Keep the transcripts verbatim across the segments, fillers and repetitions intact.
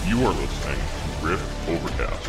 You are listening to Rift Overcast.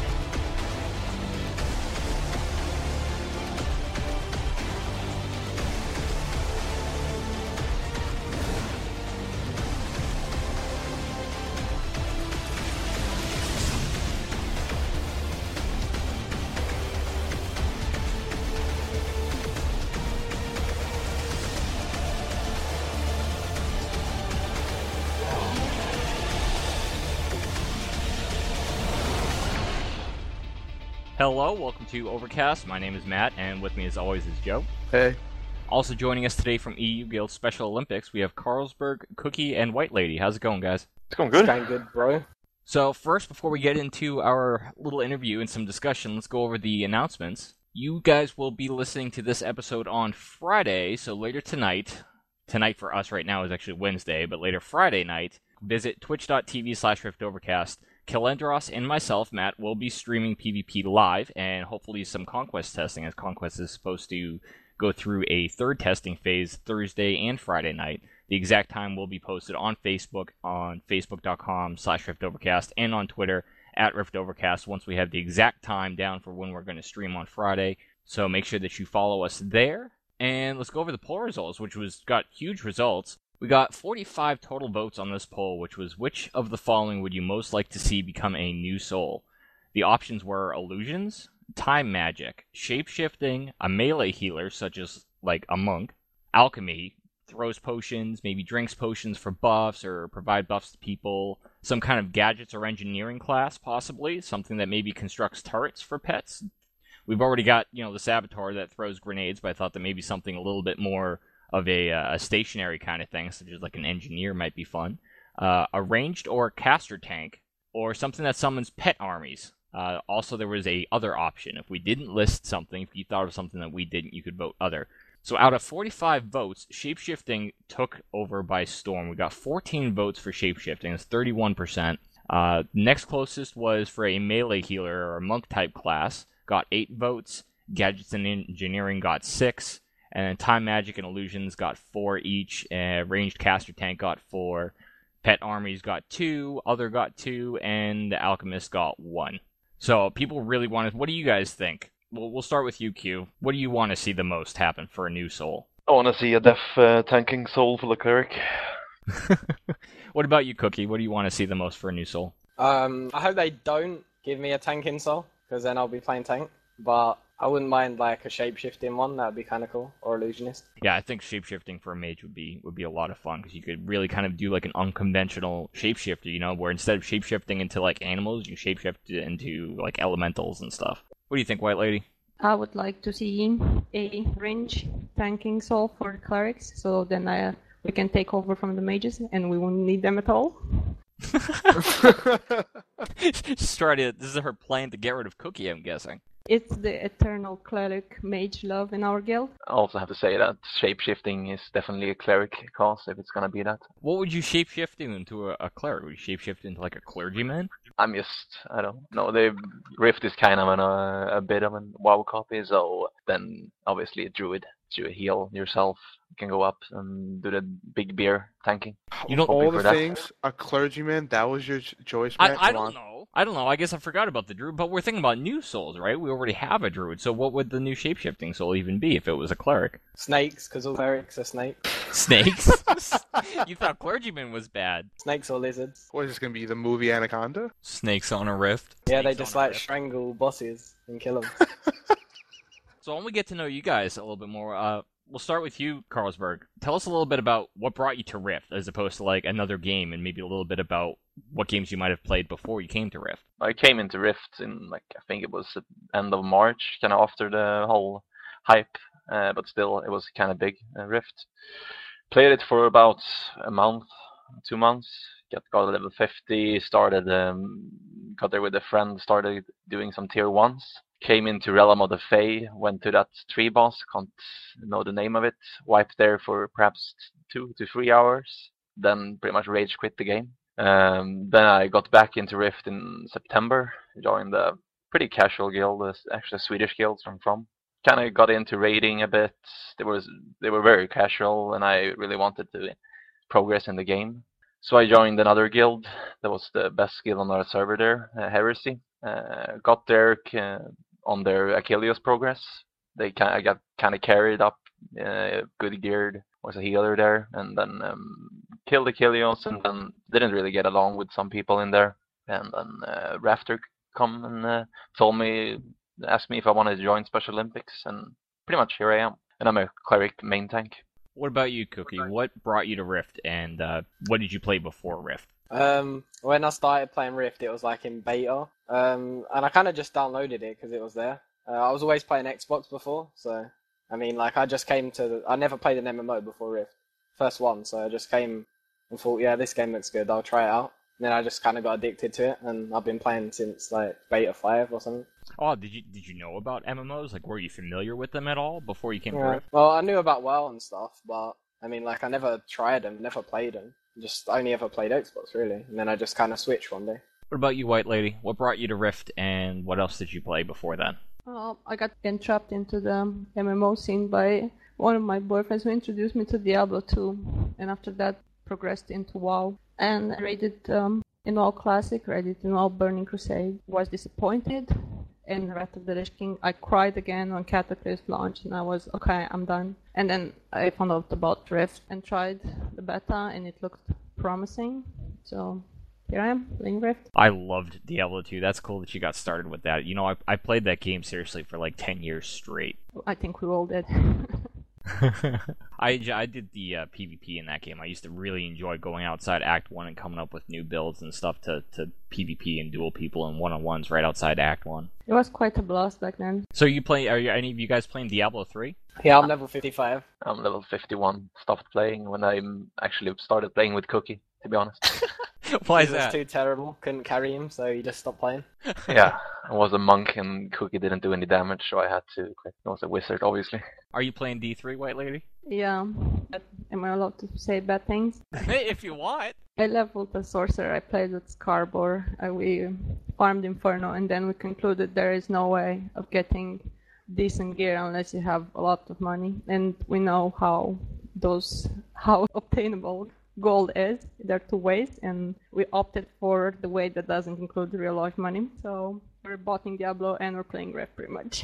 Hello, welcome to Overcast. My name is Matt, and with me as always is Joe. Hey. Also joining us today from E U Guild Special Olympics, we have Carlsberg, Cookie, and White Lady. How's it going, guys? It's going good. It's going good, bro. So first, before we get into our little interview and some discussion, let's go over the announcements. You guys will be listening to this episode on Friday, so later tonight, tonight for us right now is actually Wednesday, but later Friday night, visit twitch.tv slash riftovercast. Kalendros and myself, Matt, will be streaming PvP live, and hopefully some Conquest testing, as Conquest is supposed to go through a third testing phase Thursday and Friday night. The exact time will be posted on Facebook, on facebook.com slash riftovercast, and on Twitter, at riftovercast, once we have the exact time down for when we're going to stream on Friday. So make sure that you follow us there. And let's go over the poll results, which was got huge results. We got forty-five total votes on this poll, which was, which of the following would you most like to see become a new soul? The options were illusions, time magic, shape-shifting, a melee healer, such as, like, a monk, alchemy, throws potions, maybe drinks potions for buffs or provide buffs to people, some kind of gadgets or engineering class, possibly, something that maybe constructs turrets for pets. We've already got, you know, the Saboteur that throws grenades, but I thought that maybe something a little bit more of a, uh, a stationary kind of thing, such as like an engineer might be fun. Uh, a ranged or caster tank, or something that summons pet armies. Uh, also, there was a other option. If we didn't list something, if you thought of something that we didn't, you could vote other. So out of forty-five votes, shapeshifting took over by storm. We got fourteen votes for shapeshifting. That's thirty-one percent. Uh, next closest was for a melee healer or a monk type class. Got eight votes. Gadgets and engineering got six. And then Time Magic and Illusions got four each. Uh, Ranged Caster Tank got four. Pet Armies got two. Other got two. And the Alchemist got one. So people really want to... What do you guys think? We'll, we'll start with you, Q. What do you want to see the most happen for a new soul? I want to see a deaf uh, tanking soul for the cleric. What about you, Cookie? What do you want to see the most for a new soul? Um, I hope they don't give me a tanking soul, because then I'll be playing tank. But I wouldn't mind like a shape-shifting one. That would be kind of cool. Or illusionist. Yeah, I think shapeshifting for a mage would be would be a lot of fun, because you could really kind of do like an unconventional shapeshifter, you know, where instead of shapeshifting into like animals, you shapeshift into like elementals and stuff. What do you think, White Lady? I would like to see a range tanking soul for the clerics, so then uh, we can take over from the mages and we won't need them at all. She's trying to, this is her plan to get rid of Cookie, I'm guessing. It's the eternal cleric mage love in our guild. I also have to say that shapeshifting is definitely a cleric class if it's gonna be that. What would you shapeshift into a, a cleric? Would you shapeshift into like a clergyman? I'm just, I don't know, the Rift is kind of an, uh, a bit of a WoW copy, so then obviously a druid to heal yourself. You can go up and do the big beer tanking. You don't All the for that. things, a clergyman, that was your ch- choice, I, Matt? I Come don't on. know. I don't know. I guess I forgot about the druid, but we're thinking about new souls, right? We already have a druid, so what would the new shapeshifting soul even be if it was a cleric? Snakes, because all clerics are snakes. Snakes? You thought clergyman was bad. Snakes or lizards. What is this going to be, the movie Anaconda? Snakes on a rift. Yeah, they Snakes just on a like rift. strangle bosses and kill them. So I want to get to know you guys a little bit more. Uh, we'll start with you, Carlsberg. Tell us a little bit about what brought you to Rift, as opposed to like another game, and maybe a little bit about what games you might have played before you came to Rift. I came into Rift in, like, I think it was the end of March, kind of after the whole hype, uh, but still, it was kind of big, uh, Rift. Played it for about a month, two months, got, got to level fifty, started, um, got there with a friend, started doing some tier ones. Came into Realm of the Fae, went to that tree boss, can't know the name of it, wiped there for perhaps two to three hours, then pretty much rage quit the game. Um, then I got back into Rift in September, joined a pretty casual guild, actually a Swedish guild I'm from. Kind of got into raiding a bit. They was they were very casual, and I really wanted to progress in the game. So I joined another guild that was the best guild on our server there, uh, Heresy. Uh, got there uh, on their Achilles progress. They kind I got kind of carried up, uh, good geared, was a healer there, and then um, killed Achilles, and then didn't really get along with some people in there. And then uh, Rafter come and uh, told me, asked me if I wanted to join Special Olympics, and pretty much here I am. And I'm a cleric main tank. What about you, Cookie? What brought you to Rift, and uh, what did you play before Rift? Um, when I started playing Rift, it was like in beta, um, and I kind of just downloaded it because it was there. Uh, I was always playing Xbox before, so I mean, like I just came to. The, I never played an M M O before Rift, first one, so I just came and thought, yeah, this game looks good. I'll try it out. And then I just kind of got addicted to it, and I've been playing since like beta five or something. Oh, did you did you know about M M Os? Like, were you familiar with them at all before you came to Yeah. Rift? Well, I knew about WoW and stuff, but I mean, like I never tried them, never played them. Just only ever played Xbox really, and then I just kind of switched one day. What about you, White Lady? What brought you to Rift, and what else did you play before then? Well, I got entrapped into the M M O scene by one of my boyfriends who introduced me to Diablo two, and after that progressed into WoW. And I raided um, in WoW Classic, raided in WoW Burning Crusade. Was disappointed, and Wrath of the Lich King, I cried again on Cataclysm launch, and I was, okay, I'm done. And then I found out about Rift and tried the beta, and it looked promising. So here I am, playing Rift. I loved Diablo two. That's cool that you got started with that. You know, I, I played that game seriously for like ten years straight. I think we all did. I, I did the uh, PvP in that game. I used to really enjoy going outside Act one and coming up with new builds and stuff to, to PvP and duel people and one-on-ones right outside Act one. It was quite a blast back then. So you play? Are you, any of you guys playing Diablo three? Yeah, I'm level fifty-five. I'm level fifty-one. Stopped playing when I actually started playing with Cookie, to be honest. Why He is was that? too terrible. Couldn't carry him, so he just stopped playing. Yeah, I was a monk and Cookie didn't do any damage, so I had to quit. I was a wizard, obviously. Are you playing D three, White Lady? Yeah, but am I allowed to say bad things? If you want. I leveled a sorcerer, I played with Scarbor, uh, we farmed Inferno, and then we concluded there is no way of getting decent gear unless you have a lot of money. And we know how those, how obtainable gold is. There are two ways, and we opted for the way that doesn't include real life money. So we're botting Diablo and we're playing Rift pretty much.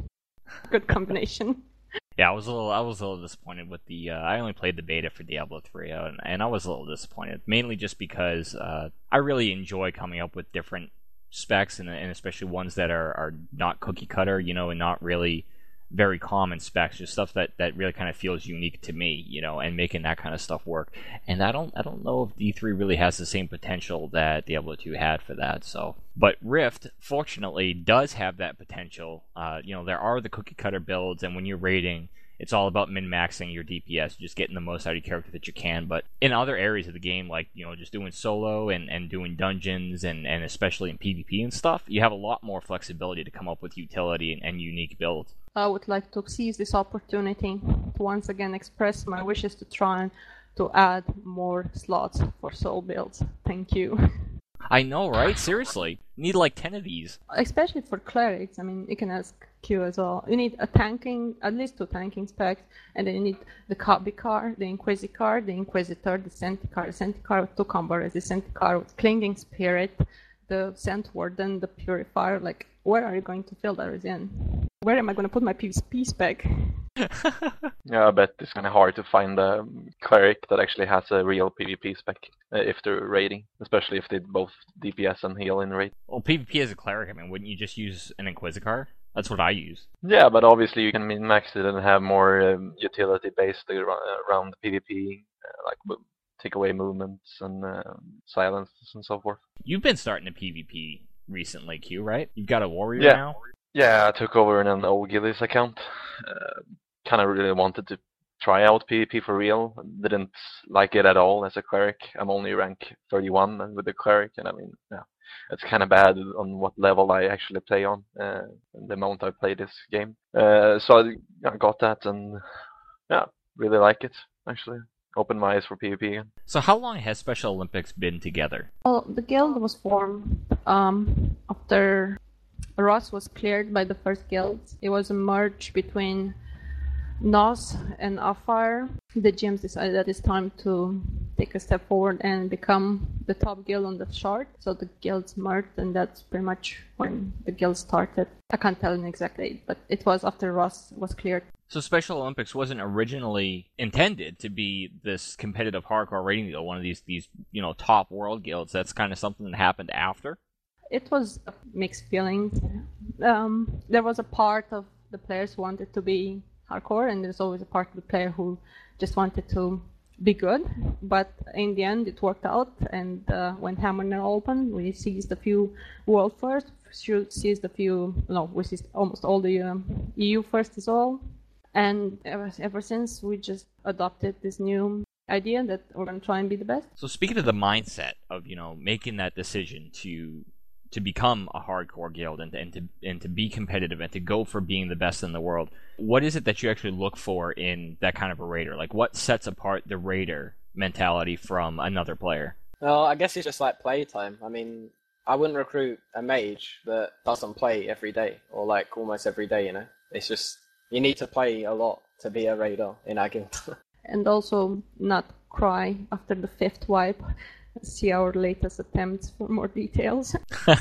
Good combination. Yeah, I was a little, I was a little disappointed with the. Uh, I only played the beta for Diablo three, uh, and, and I was a little disappointed, mainly just because uh, I really enjoy coming up with different specs, and, and especially ones that are, are not cookie cutter, you know, and not really very common specs, just stuff that, that really kind of feels unique to me, you know, and making that kind of stuff work. And I don't I don't know if D three really has the same potential that Diablo two had for that. So, but Rift, fortunately, does have that potential. Uh, you know, there are the cookie cutter builds, and when you're raiding, it's all about min-maxing your D P S, just getting the most out of your character that you can. But in other areas of the game, like, you know, just doing solo and, and doing dungeons, and, and especially in PvP and stuff, you have a lot more flexibility to come up with utility and, and unique builds. I would like to seize this opportunity to once again express my wishes to try and to add more slots for soul builds. Thank you. I know, right? Seriously. Need like ten of these. Especially for clerics. I mean, you can ask Q as well. You need a tanking, at least two tanking specs, and then you need the Vicar, the Inquisicar, the Inquisitor, the Centicar, the Centicar with two combos, the Centicar with Clinging Spirit, the Scent Warden, the Purifier. Like, where are you going to fill those in? Where am I going to put my PvP spec? Yeah, I bet it's kind of hard to find a cleric that actually has a real PvP spec uh, if they're raiding, especially if they both D P S and heal in raid. Well, PvP as a cleric, I mean, wouldn't you just use an Inquisicar? That's what I use. Yeah, but obviously you can min-max it and have more um, utility based around the PvP, uh, like mo- take away movements and uh, silences and so forth. You've been starting a PvP recently, Q, right? You've got a warrior Yeah. now? Yeah, I took over in an old Gillies account. Uh, kind of really wanted to try out PvP for real. Didn't like it at all as a cleric. I'm only rank thirty-one with the cleric, and I mean, yeah, it's kind of bad on what level I actually play on, uh, the amount I play this game. Uh, so I, I got that, and yeah, really like it, actually. Opened my eyes for PvP again. So how long has Special Olympics been together? Well, the guild was formed um, after Ross was cleared by the first guild. It was a merge between Nos and Afar. The G Ms decided that it's time to take a step forward and become the top guild on the chart. So the guilds merged, and that's pretty much when the guild started. I can't tell an exact date, but it was after Ross was cleared. So Special Olympics wasn't originally intended to be this competitive hardcore rating deal, one of these, these you know, top world guilds. That's kind of something that happened after? It was mixed feelings. Um, there was a part of the players who wanted to be hardcore, and there's always a part of the player who just wanted to be good. But in the end, it worked out, and uh, when Hammer opened, we seized a few world first, seized a few, no, we seized almost all the um, E U first as well. And ever, ever since, we just adopted this new idea that we're going to try and be the best. So speaking of the mindset of, you know, making that decision to to become a hardcore guild and, and to and to be competitive and to go for being the best in the world, what is it that you actually look for in that kind of a raider? Like, what sets apart the raider mentality from another player? Well, I guess it's just like playtime. I mean, I wouldn't recruit a mage that doesn't play every day, or like almost every day, you know? It's just, you need to play a lot to be a raider in our guild. And also not cry after the fifth wipe. See our latest attempts for more details.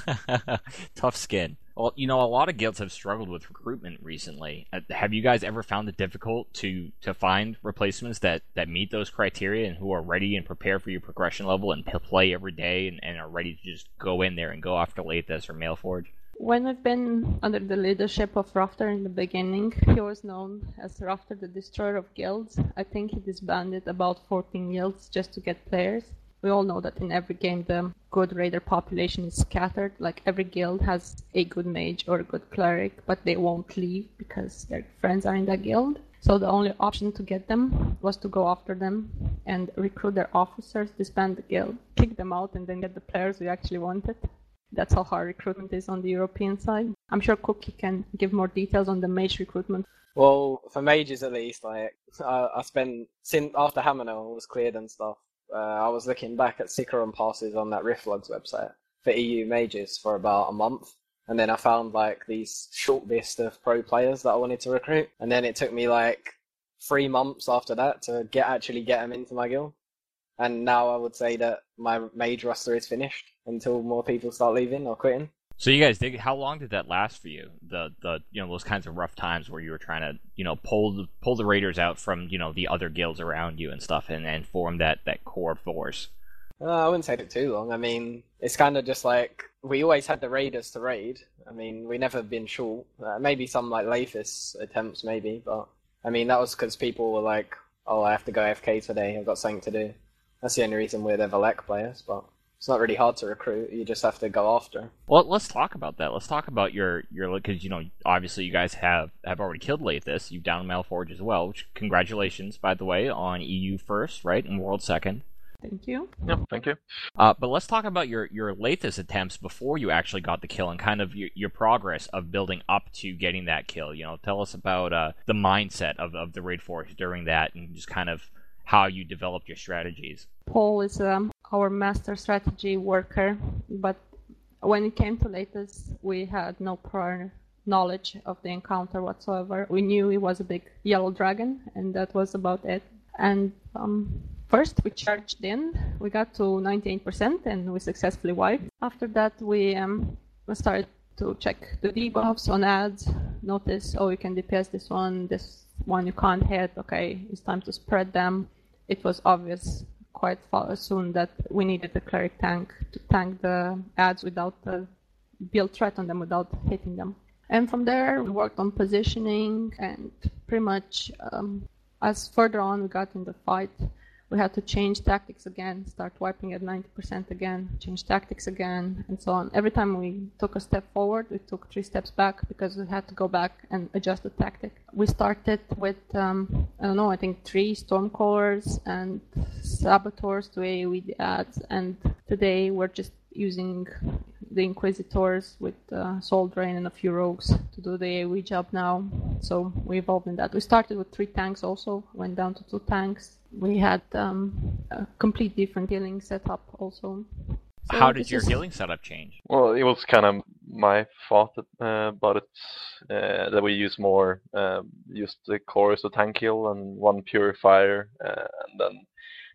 Tough skin. Well, you know, a lot of guilds have struggled with recruitment recently. Uh, have you guys ever found it difficult to, to find replacements that, that meet those criteria and who are ready and prepared for your progression level and play every day and, and are ready to just go in there and go after Lathis or Mailforge? When we've been under the leadership of Rafter in the beginning, he was known as Rafter the Destroyer of Guilds. I think he disbanded about fourteen guilds just to get players. We all know that in every game the good raider population is scattered. Like, every guild has a good mage or a good cleric, but they won't leave because their friends are in that guild. So the only option to get them was to go after them and recruit their officers, disband the guild, kick them out, and then get the players we actually wanted. That's how hard recruitment is on the European side. I'm sure Cookie can give more details on the mage recruitment. Well, for mages at least, like, I, I spent, since after Hammerknoll was cleared and stuff, uh, I was looking back at Sikaron passes on that Riftlogs website for E U mages for about a month. And then I found like these short list of pro players that I wanted to recruit. And then it took me like three months after that to get actually get them into my guild. And now I would say that my mage roster is finished until more people start leaving or quitting. So you guys did. How long did that last for you? The the you know those kinds of rough times where you were trying to you know pull the, pull the raiders out from you know the other guilds around you and stuff, and, and form that, that core force. Uh, I wouldn't say it too long. I mean, it's kind of just like we always had the raiders to raid. I mean, we never been short. Uh, maybe some like Lathis attempts, maybe, but I mean that was because people were like, "Oh, I have to go A F K today. I've got something to do." That's the only reason we're the Valek players, but it's not really hard to recruit. You just have to go after. Well, let's talk about that. Let's talk about your your because you know obviously you guys have, have already killed Lathis. You've downed Mailforge as well. Which, congratulations, by the way, on E U first, right, and World second. Thank you. Yeah, thank you. Uh, but let's talk about your your Lathis attempts before you actually got the kill and kind of your, your progress of building up to getting that kill. You know, tell us about uh, the mindset of, of the Raid Force during that and just kind of how you developed your strategies. Paul is um, our master strategy worker, but when it came to Lathis, we had no prior knowledge of the encounter whatsoever. We knew it was a big yellow dragon, and that was about it. And um, first we charged in, we got to ninety-eight percent, and we successfully wiped. After that, we um, started to check the debuffs on ads, notice, oh, you can D P S this one, this one you can't hit, okay, it's time to spread them. It was obvious quite far soon that we needed a cleric tank to tank the ads without the build threat on them, without hitting them. And from there, we worked on positioning, and pretty much um, as further on we got in the fight, we had to change tactics again, start wiping at ninety percent again, change tactics again, and so on. Every time we took a step forward, we took three steps back because we had to go back and adjust the tactic. We started with, um, I don't know, I think three Stormcallers and Saboteurs to AoE the ads, and today we're just using the Inquisitors with uh, Soul Drain and a few Rogues to do the AoE job now. So we evolved in that. We started with three tanks also, went down to two tanks. We had um, a complete different healing setup also. So How did this your is- healing setup change? Well, it was kind of my thought uh, about it, uh, that we use more, uh, use the chorus to tank heal and one purifier, uh, and then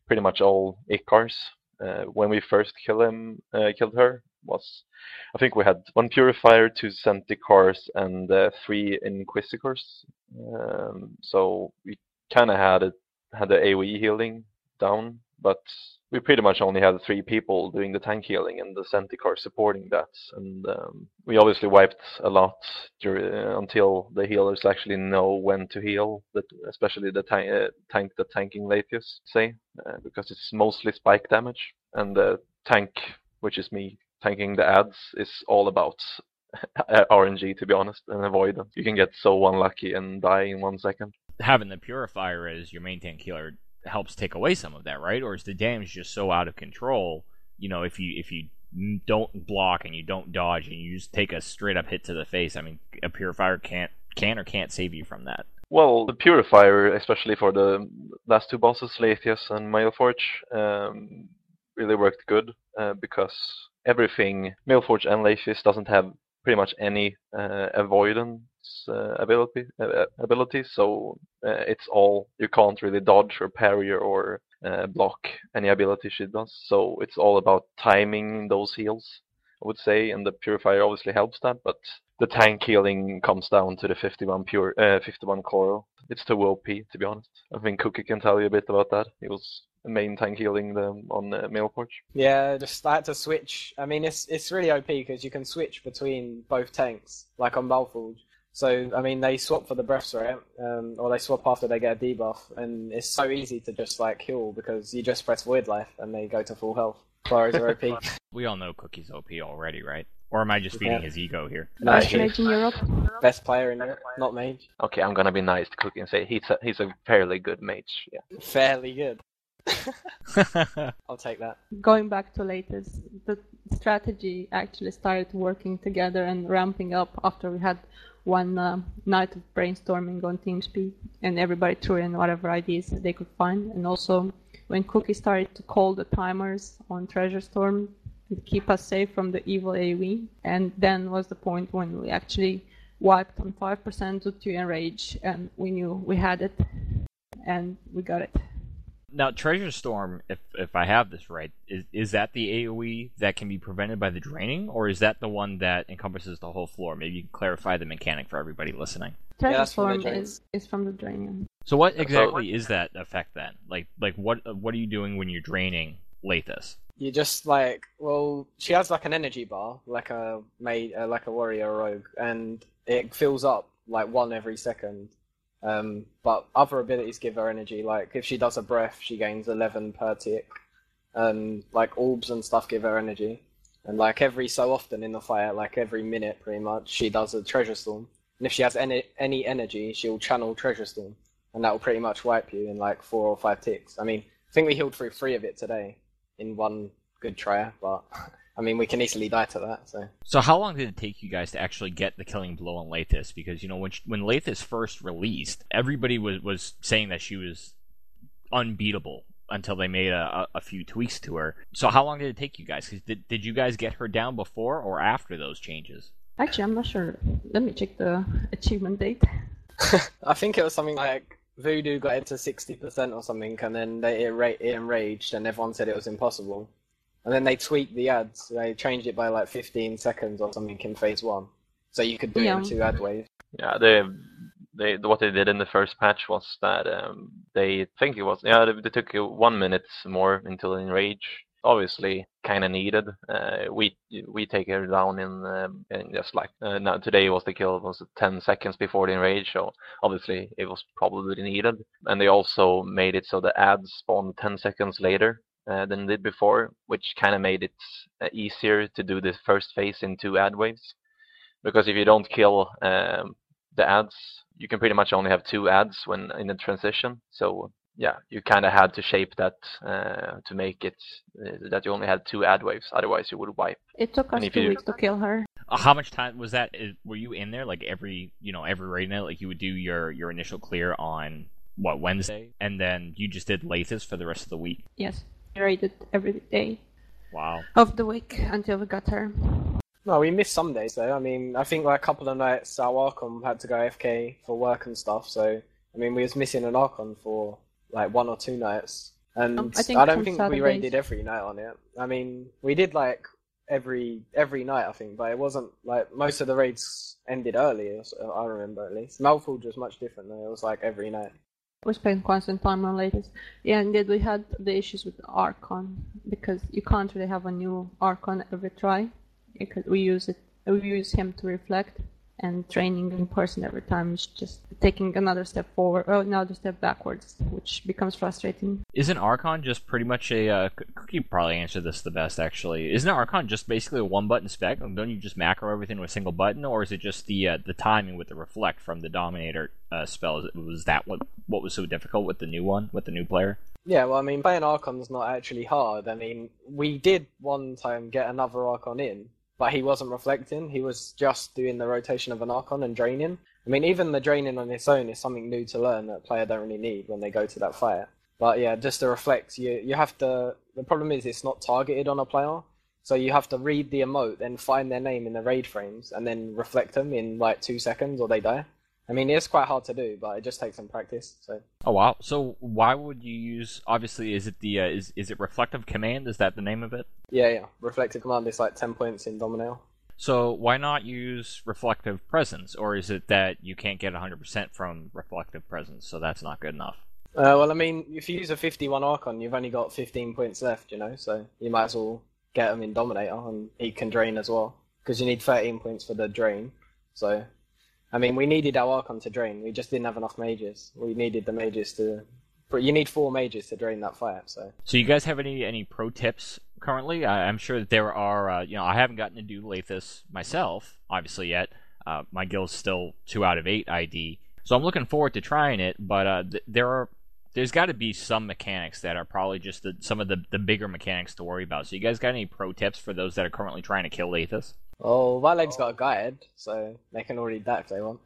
pretty much all Icars. Uh, when we first kill him, uh, killed her, was I think we had one Purifier, two Centicours, and uh, three Inquisitors. Um, so we kind of had it had the AoE healing down, but we pretty much only had three people doing the tank healing and the Centicour supporting that. And um, we obviously wiped a lot during, uh, until the healers actually know when to heal, that, especially the ta- uh, tank that tanking Latius, say, uh, because it's mostly spike damage. And the tank, which is me, tanking the ads, is all about R N G, to be honest, and avoidance. You can get so unlucky and die in one second. Having the Purifier as your main tank healer helps take away some of that, right? Or is the damage just so out of control? You know, if you if you don't block and you don't dodge and you just take a straight up hit to the face, I mean, a Purifier can't can or can't save you from that. Well, the Purifier, especially for the last two bosses, Latius and Maelforge, um, really worked good uh, because everything, Maelforge and Latius, doesn't have pretty much any uh, avoidance uh, ability uh, abilities, so uh, it's all, you can't really dodge or parry or uh, block any ability she does, so it's all about timing those heals, I would say, and the Purifier obviously helps that, but the tank healing comes down to the fifty-one pure uh, fifty-one Coro. It's too O P, to be honest. I think Cookie can tell you a bit about that. He was the main tank healing the, on uh, Maelforge. Yeah, just I had to switch. I mean, it's it's really O P because you can switch between both tanks, like on Maelforge. So, I mean, they swap for the breaths, right? Um, or they swap after they get a debuff, and it's so easy to just, like, heal because you just press Void Life and they go to full health. Boros are O P. We all know Cookie's O P already, right? Or am I just feeding Yeah. his ego here? Best he- mage in Europe. Best player in Europe, not mage. Okay, I'm gonna be nice to Cookie and say he's a, he's a fairly good mage. Yeah. Fairly good. I'll take that. Going back to latest, the strategy actually started working together and ramping up after we had one uh, night of brainstorming on TeamSpeak, and everybody threw in whatever ideas they could find. And also, when Cookie started to call the timers on Treasure Storm to keep us safe from the evil AoE, and then was the point when we actually wiped on five percent to two Enrage, and we knew we had it, and we got it. Now, Treasure Storm, if if I have this right, is is that the AoE that can be prevented by the draining, or is that the one that encompasses the whole floor? Maybe you can clarify the mechanic for everybody listening. Treasure that's from the Storm drain. is, is from the draining. So what exactly is that effect then? Like like what what are you doing when you're draining Lethus? You just like, well, she has like an energy bar, like a maid, uh, like a warrior or rogue, and it fills up like one every second. Um, but other abilities give her energy. Like if she does a breath, she gains eleven per tick. And like orbs and stuff give her energy. And like every so often in the fight, like every minute pretty much, she does a treasure storm. And if she has any any energy, she'll channel treasure storm, and that will pretty much wipe you in like four or five ticks. I mean, I think we healed through three of it today in one good try, but I mean, we can easily die to that. So, So how long did it take you guys to actually get the killing blow on Lethus? Because, you know, when she, when Lethus first released, everybody was, was saying that she was unbeatable until they made a, a, a few tweaks to her. So how long did it take you guys? 'Cause did, did you guys get her down before or after those changes? Actually, I'm not sure. Let me check the achievement date. I think it was something like Voodoo got it to sixty percent or something, and then they it, ra- it enraged, and everyone said it was impossible. And then they tweaked the ads. They changed it by like fifteen seconds or something in phase one, so you could do Yeah. it in two ad waves. Yeah, they they what they did in the first patch was that um, they think it was yeah they, they took uh, one minute more until enrage. Obviously, kind of needed. Uh, we we take her down in, uh, in just like uh, now today was the kill was ten seconds before the enrage, so obviously it was probably needed. And they also made it so the ads spawned ten seconds later uh, than it did before, which kind of made it uh, easier to do the first phase in two ad waves. Because if you don't kill um, the ads, you can pretty much only have two ads when in the transition. So yeah, you kind of had to shape that uh, to make it uh, that you only had two ad waves. Otherwise, you would wipe. It took us And if two you- weeks to kill her. Uh, how much time was that? Is, were you in there like every, you know, every raid night? Like you would do your, your initial clear on, what, Wednesday? And then you just did Lethus for the rest of the week? Yes, we raided every day Wow. of the week until we got her. No, we missed some days though. I mean, I think like a couple of nights our Archon had to go A F K for work and stuff. So I mean, we was missing an Archon for like one or two nights. And Um, I, I think don't some think we Saturdays- raided every night on it. I mean, we did like every every night, I think, but it wasn't like most of the raids ended early. So I remember at least. Malforge was much different though. It was like every night. We spent constant time on latest. Yeah, and then we had the issues with the Archon because you can't really have a new Archon every try because we use it. We use him to reflect, and training in person every time is just taking another step forward or another step backwards, which becomes frustrating. Isn't Archon just pretty much a... Uh, Cookie probably answered this the best, actually. Isn't Archon just basically a one-button spec? Don't you just macro everything with a single button? Or is it just the uh, the timing with the Reflect from the Dominator uh, spell? Was that what, what was so difficult with the new one, with the new player? Yeah, well, I mean, playing Archon's not actually hard. I mean, we did one time get another Archon in, but he wasn't reflecting. He was just doing the rotation of an Archon and draining. I mean, even the draining on its own is something new to learn that player don't really need when they go to that fight. But yeah, just to reflect, you you have to... The problem is it's not targeted on a player, so you have to read the emote, then find their name in the raid frames, and then reflect them in like two seconds or they die. I mean, it's quite hard to do, but it just takes some practice. So. Oh wow! So why would you use? Obviously, is it the uh, is is it Reflective Command? Is that the name of it? Yeah, yeah. Reflective Command is like ten points in Dominator. So why not use Reflective Presence, or is it that you can't get one hundred percent from Reflective Presence, so that's not good enough? Uh, well, I mean, if you use a fifty-one Archon, you've only got fifteen points left, you know, so you might as well get him in Dominator, and he can drain as well, because you need thirteen points for the drain. So, I mean, we needed our Archon to drain, we just didn't have enough mages. We needed the mages to... You need four mages to drain that fight, so... So you guys have any, any pro tips currently? I, I'm sure that there are, uh, you know, I haven't gotten to do Lathis myself, obviously, yet. Uh, my guild's still two out of eight I D. So I'm looking forward to trying it, but uh, th- there are... There's got to be some mechanics that are probably just the, some of the, the bigger mechanics to worry about. So you guys got any pro tips for those that are currently trying to kill Lathis? Oh, Vileg's got a guide, so they can already that if they want.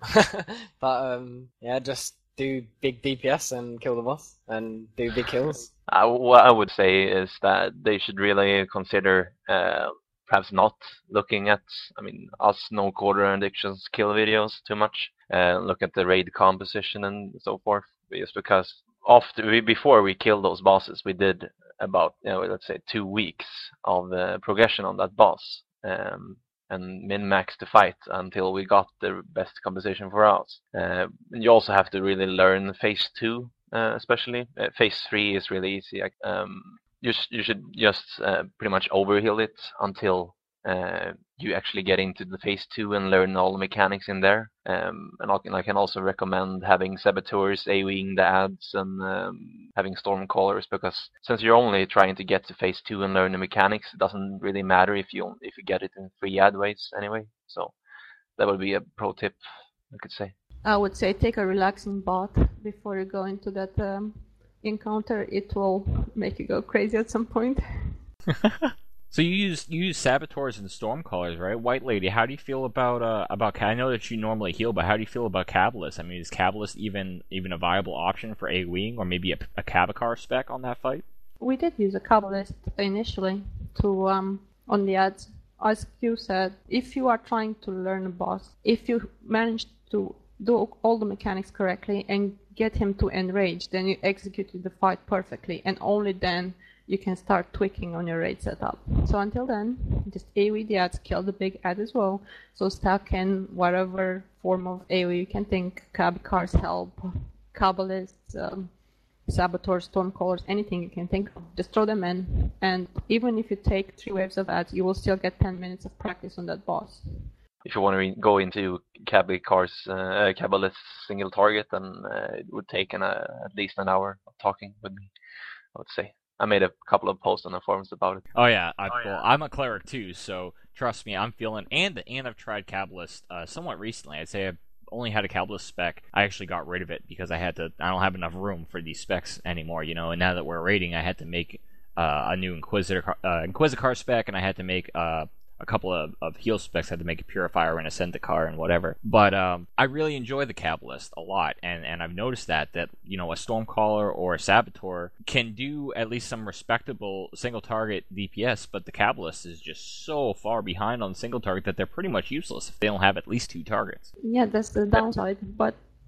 But, um, yeah, just do big D P S and kill the boss, and do big kills. Uh, what I would say is that they should really consider uh, perhaps not looking at, I mean, us no quarter and addictions kill videos too much. Uh, look at the raid composition and so forth, just because after we, before we killed those bosses, we did about, you know, let's say two weeks of uh, progression on that boss. Um, and min-max the fight until we got the best composition for us. Uh, and you also have to really learn phase two, uh, especially. Uh, phase three is really easy. Um, you, sh- you should just uh, pretty much overheal it until uh, you actually get into the phase two and learn all the mechanics in there. Um, and I can, I can also recommend having saboteurs, AoEing the ads, and um, having stormcallers, because since you're only trying to get to phase two and learn the mechanics, it doesn't really matter if you if you get it in three ad ways anyway. So that would be a pro tip, I could say. I would say take a relaxing bath before you go into that um, encounter. It will make you go crazy at some point. So you use you use saboteurs and stormcallers, right? White Lady, how do you feel about uh about? I know that you normally heal, but how do you feel about Cabalist? I mean, is Cabalist even even a viable option for AoEing, or maybe a, a Kabakar spec on that fight? We did use a Kabbalist initially to um on the ads. As you said, if you are trying to learn a boss, if you manage to do all the mechanics correctly and get him to enrage, then you executed the fight perfectly, and only then you can start tweaking on your raid setup. So until then, just AoE the ads, kill the big ad as well. So stack in whatever form of AoE you can think, Kabakars help, Kabbalists, um, Saboteurs, Stormcallers, anything you can think of. Just throw them in, and even if you take three waves of ads, you will still get ten minutes of practice on that boss. If you want to re- go into Kabakar's uh, Kabbalist single target, then uh, it would take an, uh, at least an hour of talking with me, I would say. I made a couple of posts on the forums about it. Oh yeah, I, Oh, yeah. well, I'm a cleric too, so trust me, I'm feeling. And and I've tried Kabbalist uh, somewhat recently. I'd say I've only had a Kabbalist spec. I actually got rid of it because I had to. I don't have enough room for these specs anymore, you know. And now that we're raiding, I had to make uh, a new Inquisitor uh, Inquisitor spec, and I had to make uh, a couple of, of heal specs. I had to make a Purifier and a Centacar and whatever. But um, I really enjoy the Kabbalist a lot, and, and I've noticed that that you know a Stormcaller or a Saboteur can do at least some respectable single target D P S, but the Kabbalist is just so far behind on single target that they're pretty much useless if they don't have at least two targets. Yeah, that's the downside. But if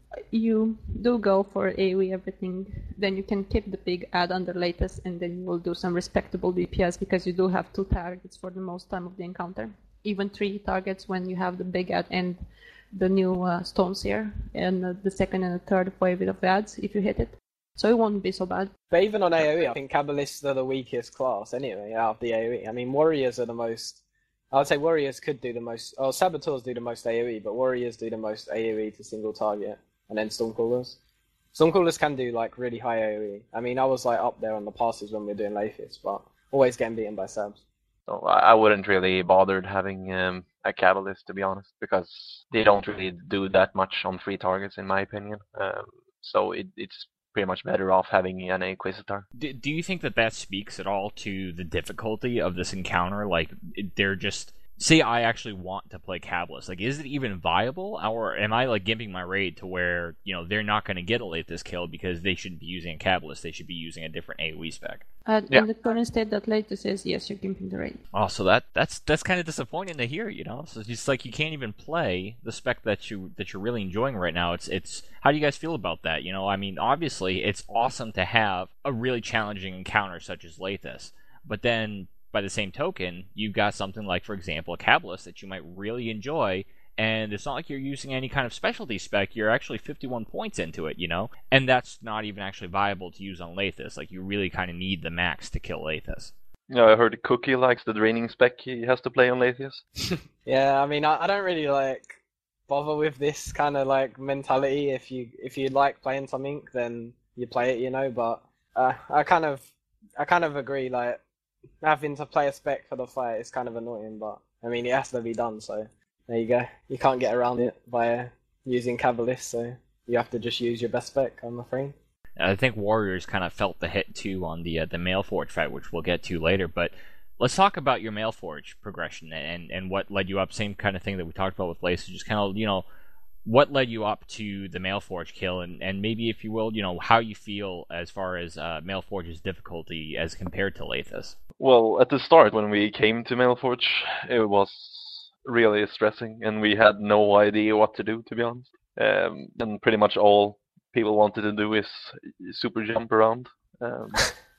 you do go for AoE everything, then you can keep the big ad under latest, and then you will do some respectable D P S because you do have two targets for the most time of the encounter. Even three targets when you have the big ad and the new uh, Stones here, and uh, the second and the third wave of ads if you hit it. So it won't be so bad. But even on AoE, I think Kabbalists are the weakest class anyway out of the AoE. I mean, Warriors are the most... I would say Warriors could do the most... Oh, Saboteurs do the most AoE, but Warriors do the most AoE to single target. And then Stormcallers. Stormcallers can do like really high AoE. I mean, I was like up there on the passes when we were doing Lathis, but always getting beaten by Sabs. So I wouldn't really bothered having um, a Kabbalist, to be honest, because they don't really do that much on free targets, in my opinion. Um, so it, it's pretty much better off having an Inquisitor. Do, do you think that that speaks at all to the difficulty of this encounter? Like, they're just... Say I actually want to play Kabbalist. Like, is it even viable? Or am I, like, gimping my raid to where, you know, they're not going to get a Lathis kill because they shouldn't be using a Kabbalist. They should be using a different AoE spec. Uh, Yeah. In the current state that latest says, yes, you're gimping the raid. Oh, so that that's that's kind of disappointing to hear, you know? So it's just like you can't even play the spec that, you, that you're really enjoying right now. It's it's How do you guys feel about that? You know, I mean, obviously, it's awesome to have a really challenging encounter such as Lathis. But then... by the same token, you've got something like, for example, a Kabbalist that you might really enjoy, and it's not like you're using any kind of specialty spec, you're actually fifty-one points into it, you know? And that's not even actually viable to use on Lathis. Like, you really kind of need the max to kill Lathis. You know, I heard Cookie likes the draining spec he has to play on Lathius. Yeah, I mean, I, I don't really like bother with this kind of like mentality. If you if you like playing something, then you play it, you know. But uh, I kind of I kind of agree. Like, having to play a spec for the fight is kind of annoying, but I mean, it has to be done, so there you go. You can't get around it by using Kabbalist, so you have to just use your best spec, I'm afraid. I think Warriors kind of felt the hit too on the uh, the Mailforge fight, which we'll get to later, but let's talk about your Mailforge progression and, and what led you up. Same kind of thing that we talked about with Lace, just kind of, you know, what led you up to the Mailforge kill, and, and maybe, if you will, you know, how you feel as far as uh, Mailforge's difficulty as compared to Lathis. Well, at the start, when we came to Mailforge, it was really stressing, and we had no idea what to do, to be honest. Um, and pretty much all people wanted to do is super jump around. Um,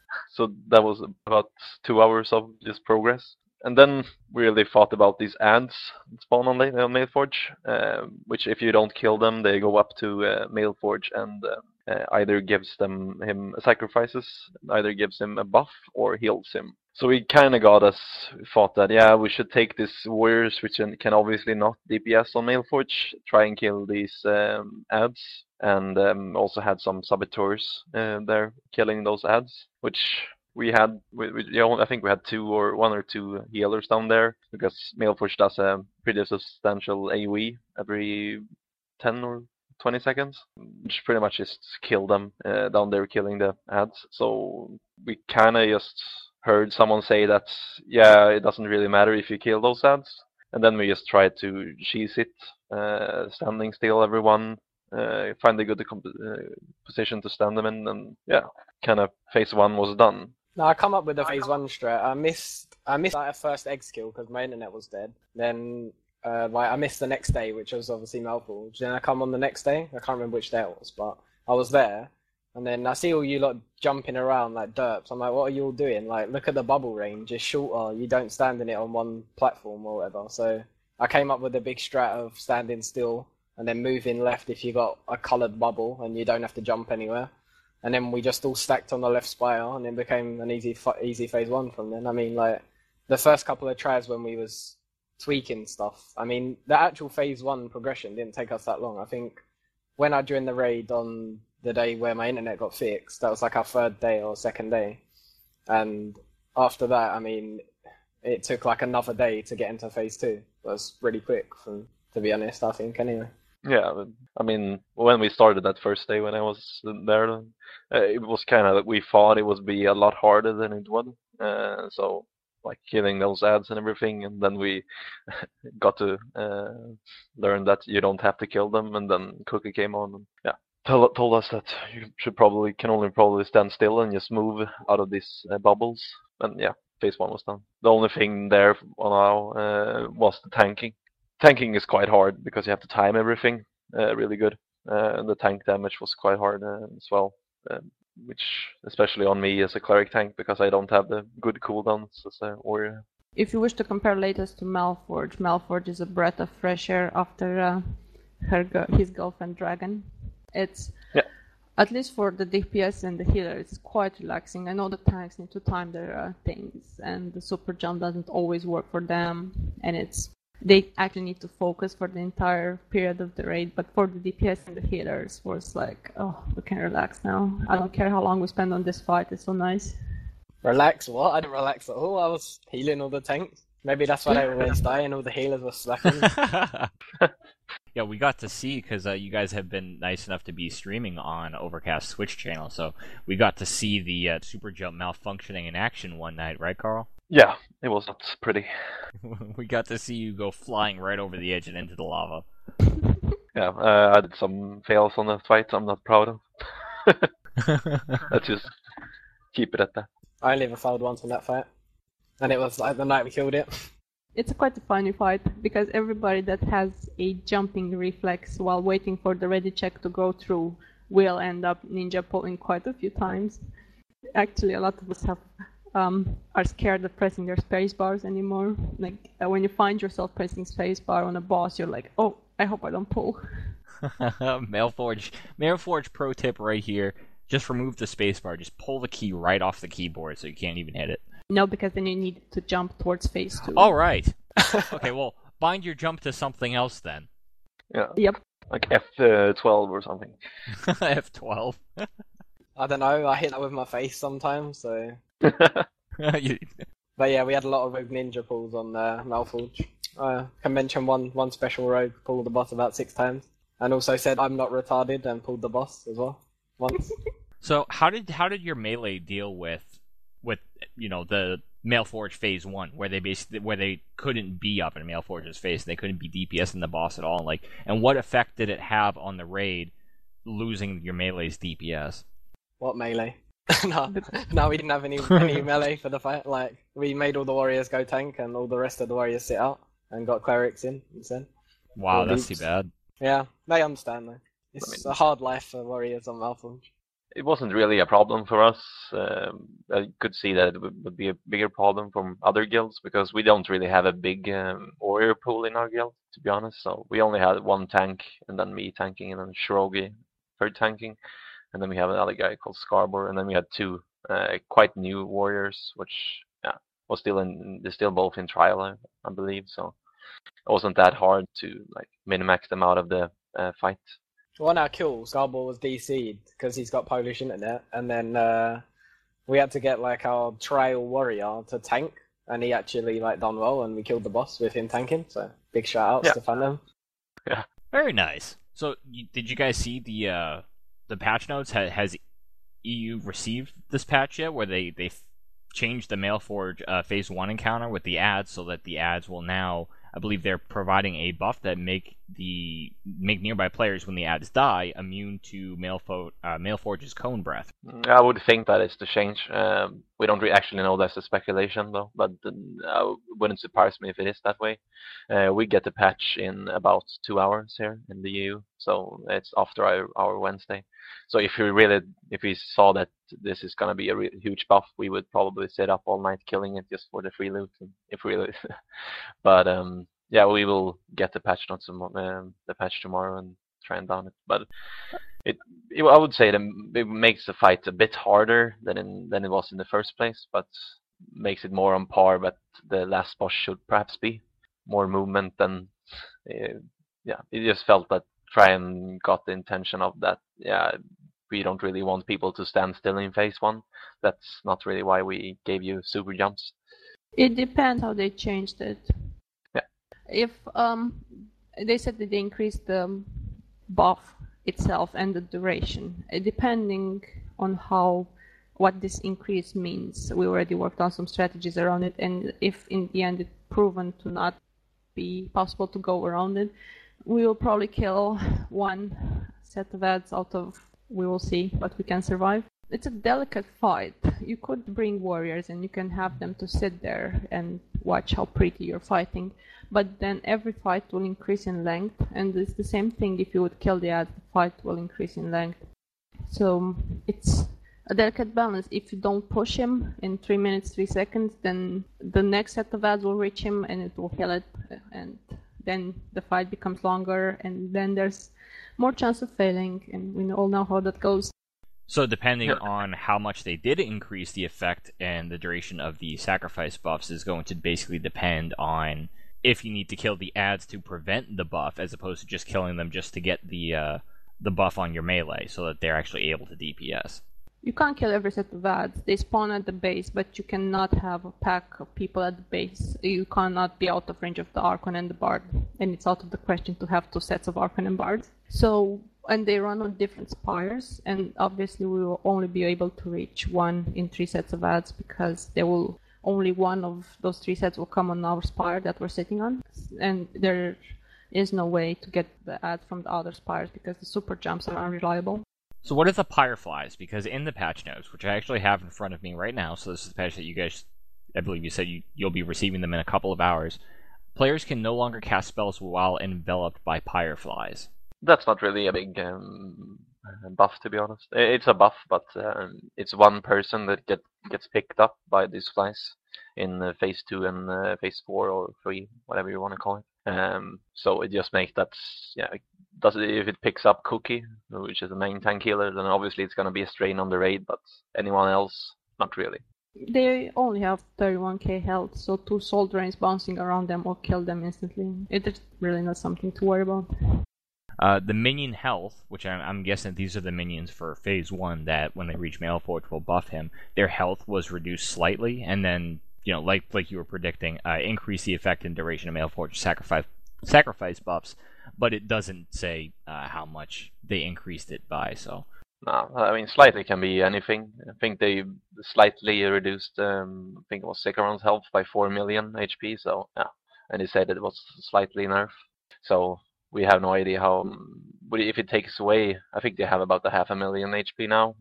so that was about two hours of just progress. And then we really thought about these ads that spawn on, La- on Mailforge, um, which if you don't kill them, they go up to uh, Mailforge and uh, uh, either gives them him sacrifices, either gives him a buff or heals him. So we kind of got us, thought that, yeah, we should take these warriors, which can can obviously not D P S on Mailforge, try and kill these um, ads, and um, also had some saboteurs uh, there killing those ads, which... We had, we, we, you know, I think we had two or one or two healers down there, because Mailforge does a pretty substantial AoE every ten or twenty seconds, which pretty much just kill them uh, down there killing the ads. So we kind of just heard someone say that, yeah, it doesn't really matter if you kill those ads. And then we just tried to cheese it, uh, standing still everyone, uh, find a good uh, position to stand them in, and yeah, kind of phase one was done. No, I come up with the phase one strat. I missed, I missed like, a first egg skill because my internet was dead. Then, uh, like I missed the next day, which was obviously Mailforge. Then I come on the next day. I can't remember which day it was, but I was there. And then I see all you lot jumping around like derps. I'm like, what are you all doing? Like, look at the bubble range. It's shorter. You don't stand in it on one platform or whatever. So I came up with a big strat of standing still and then moving left if you got a coloured bubble and you don't have to jump anywhere. And then we just all stacked on the left spire, and it became an easy easy phase one from then. I mean, like, the first couple of tries when we was tweaking stuff, I mean, the actual phase one progression didn't take us that long. I think when I joined the raid on the day where my internet got fixed, that was like our third day or second day. And after that, I mean, it took like another day to get into phase two. It was really quick, from, to be honest, I think, anyway. Yeah, I mean, when we started that first day when I was there, uh, it was kind of, we thought it would be a lot harder than it would. Uh, so, like, killing those ads and everything, and then we got to uh, learn that you don't have to kill them, and then Cookie came on and, yeah, told, told us that you should probably, can only probably stand still and just move out of these uh, bubbles. And yeah, phase one was done. The only thing there now uh, was the tanking. Tanking is quite hard because you have to time everything uh, really good. Uh, the tank damage was quite hard uh, as well, uh, which especially on me as a cleric tank because I don't have the good cooldowns as a warrior. If you wish to compare latest to Malforge, Malforge is a breath of fresh air after uh, her go- his girlfriend Dragon. It's yeah. At least for the D P S and the healer, it's quite relaxing. I know the tanks need to time their uh, things, and the super jump doesn't always work for them, and it's they actually need to focus for the entire period of the raid. But for the D P S and the healers, where it's like, oh, we can relax now. I don't care how long we spend on this fight. It's so nice. Relax? What? I didn't relax at all. I was healing all the tanks. Maybe that's why they always die and all the healers were slacking. Yeah, we got to see, because uh, you guys have been nice enough to be streaming on Overcast Twitch channel, so we got to see the uh, super jump malfunctioning in action one night, right, Carl? Yeah, it was not pretty. We got to see you go flying right over the edge and into the lava. Yeah, uh, I did some fails on the fight I'm not proud of. Let's just keep it at that. I only ever failed once on that fight. And it was like the night we killed it. It's quite a funny fight, because everybody that has a jumping reflex while waiting for the ready check to go through will end up ninja pulling quite a few times. Actually, a lot of us have, um, are scared of pressing their space bars anymore. Like, uh, when you find yourself pressing space bar on a boss, you're like, oh, I hope I don't pull. Mailforge, Mailforge pro tip right here. Just remove the spacebar. Just pull the key right off the keyboard so you can't even hit it. No, because then you need to jump towards phase two. All right. Okay, well, bind your jump to something else then. Yeah. Yep. Like F twelve or something. F twelve. I don't know, I hit that with my face sometimes, so... You- But yeah, we had a lot of rogue ninja pulls on uh, Malforge. Uh, can mention one, one special rogue pulled the boss about six times. And also said, I'm not retarded, and pulled the boss as well. Once. So how did how did your melee deal with with you know the Mailforge phase one, where they basically where they couldn't be up in Mailforge's face, they couldn't be DPSing the boss at all, like, and what effect did it have on the raid, losing your melee's D P S? What melee? no, no, we didn't have any any melee for the fight. Like, we made all the warriors go tank, and all the rest of the warriors sit out, and got clerics in instead. Wow, Or that's leaps. too bad. Yeah, they understand though. It's I mean- a hard life for warriors on Malforge. It wasn't really a problem for us. Um, I could see that it would, would be a bigger problem from other guilds because we don't really have a big um, warrior pool in our guild, to be honest. So we only had one tank, and then me tanking, and then Shirogi third tanking, and then we have another guy called Scarborough, and then we had two uh, quite new warriors, which yeah was still in they're still both in trial, I, I believe. So it wasn't that hard to like min-max them out of the uh, fight. One of our kills, Scarborough was D C'd because he's got Polish internet, and then uh, we had to get like our trail warrior to tank, and he actually like done well, and we killed the boss with him tanking. So big shout outs Yeah. to Fandom. Very nice. So you, did you guys see the uh, the patch notes? Ha, has E U received this patch yet, where they they f- changed the Mailforge uh, phase one encounter with the ads, so that the ads will now, I believe they're providing a buff that make the make nearby players, when the ads die, immune to Mailfo- uh, Mailforge's cone breath. I would think that is the change. Um, we don't re- actually know, that's a speculation though, but uh, it wouldn't surprise me if it is that way. Uh, we get the patch in about two hours here in the E U, so it's after our, our Wednesday. So if we really, if we saw that this is gonna be a re- huge buff, we would probably sit up all night killing it just for the free loot. And if we, really but um, yeah, we will get the patch notes, um, the patch tomorrow and try and down it. But it, it I would say that it makes the fight a bit harder than in, than it was in the first place, but makes it more on par. But the last boss should perhaps be more movement than, uh, yeah. It just felt that Trian got the intention of that. Yeah, we don't really want people to stand still in phase one. That's not really why we gave you super jumps. It depends how they changed it. Yeah. If um, they said that they increased the buff itself and the duration, uh, depending on how what this increase means. We already worked on some strategies around it, and if in the end it's proven to not be possible to go around it, we will probably kill one set of ads out of, we will see, but we can survive. It's a delicate fight. You could bring warriors and you can have them to sit there and watch how pretty you're fighting. but then every fight will increase in length, and it's the same thing if you would kill the ad, the fight will increase in length. So it's a delicate balance. If you don't push him in three minutes, three seconds, then the next set of ads will reach him and it will kill it, and then the fight becomes longer, and then there's more chance of failing, and we all know how that goes. So depending on how much they did increase the effect and the duration of the sacrifice buffs is going to basically depend on if you need to kill the ads to prevent the buff, as opposed to just killing them just to get the uh, the buff on your melee, so that they're actually able to D P S. You can't kill every set of ads. They spawn at the base, but you cannot have a pack of people at the base. You cannot be out of range of the Archon and the Bard, and it's out of the question to have two sets of Archon and Bards. So, and they run on different spires, and obviously we will only be able to reach one in three sets of ads, because there will only one of those three sets will come on our spire that we're sitting on, and there is no way to get the ads from the other spires because the super jumps are unreliable. So what are the Pyreflies? Because in the patch notes, which I actually have in front of me right now, so this is the patch that you guys, I believe you said you, you'll be receiving them in a couple of hours, players can no longer cast spells while enveloped by Pyreflies. That's not really a big um, buff, to be honest. It's a buff, but um, it's one person that get, gets picked up by these flies in uh, phase two and uh, phase four or three, whatever you want to call it. Um, so it just makes that, yeah, does it, if it picks up Cookie, which is the main tank healer, then obviously it's going to be a strain on the raid, but anyone else, not really. They only have thirty-one k health, so two soul drains bouncing around them will kill them instantly. It's really not something to worry about. Uh, the minion health, which I'm, I'm guessing these are the minions for phase one that when they reach Maelforge will buff him, their health was reduced slightly, and then, you know, like like you were predicting, uh, increase the effect and duration of Maelforge sacrifice sacrifice buffs, but it doesn't say uh, how much they increased it by. So no, I mean slightly can be anything. I think they slightly reduced, um, I think it was Secaron's health by four million H P. So yeah, and they said it was slightly nerf. So we have no idea how. But if it takes away, I think they have about a half a million H P now.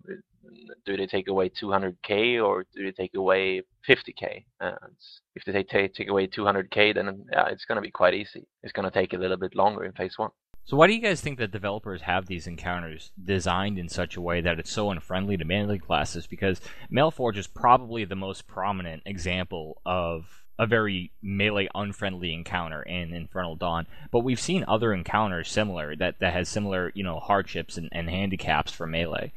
Do they take away two hundred k or do they take away fifty k? Uh, if they take take away two hundred k, then yeah, it's going to be quite easy. It's going to take a little bit longer in phase one. So why do you guys think that developers have these encounters designed in such a way that it's so unfriendly to melee classes? Because Maelforge is probably the most prominent example of a very melee unfriendly encounter in Infernal Dawn, but we've seen other encounters similar that, that has similar, you know, hardships and, and handicaps for melee.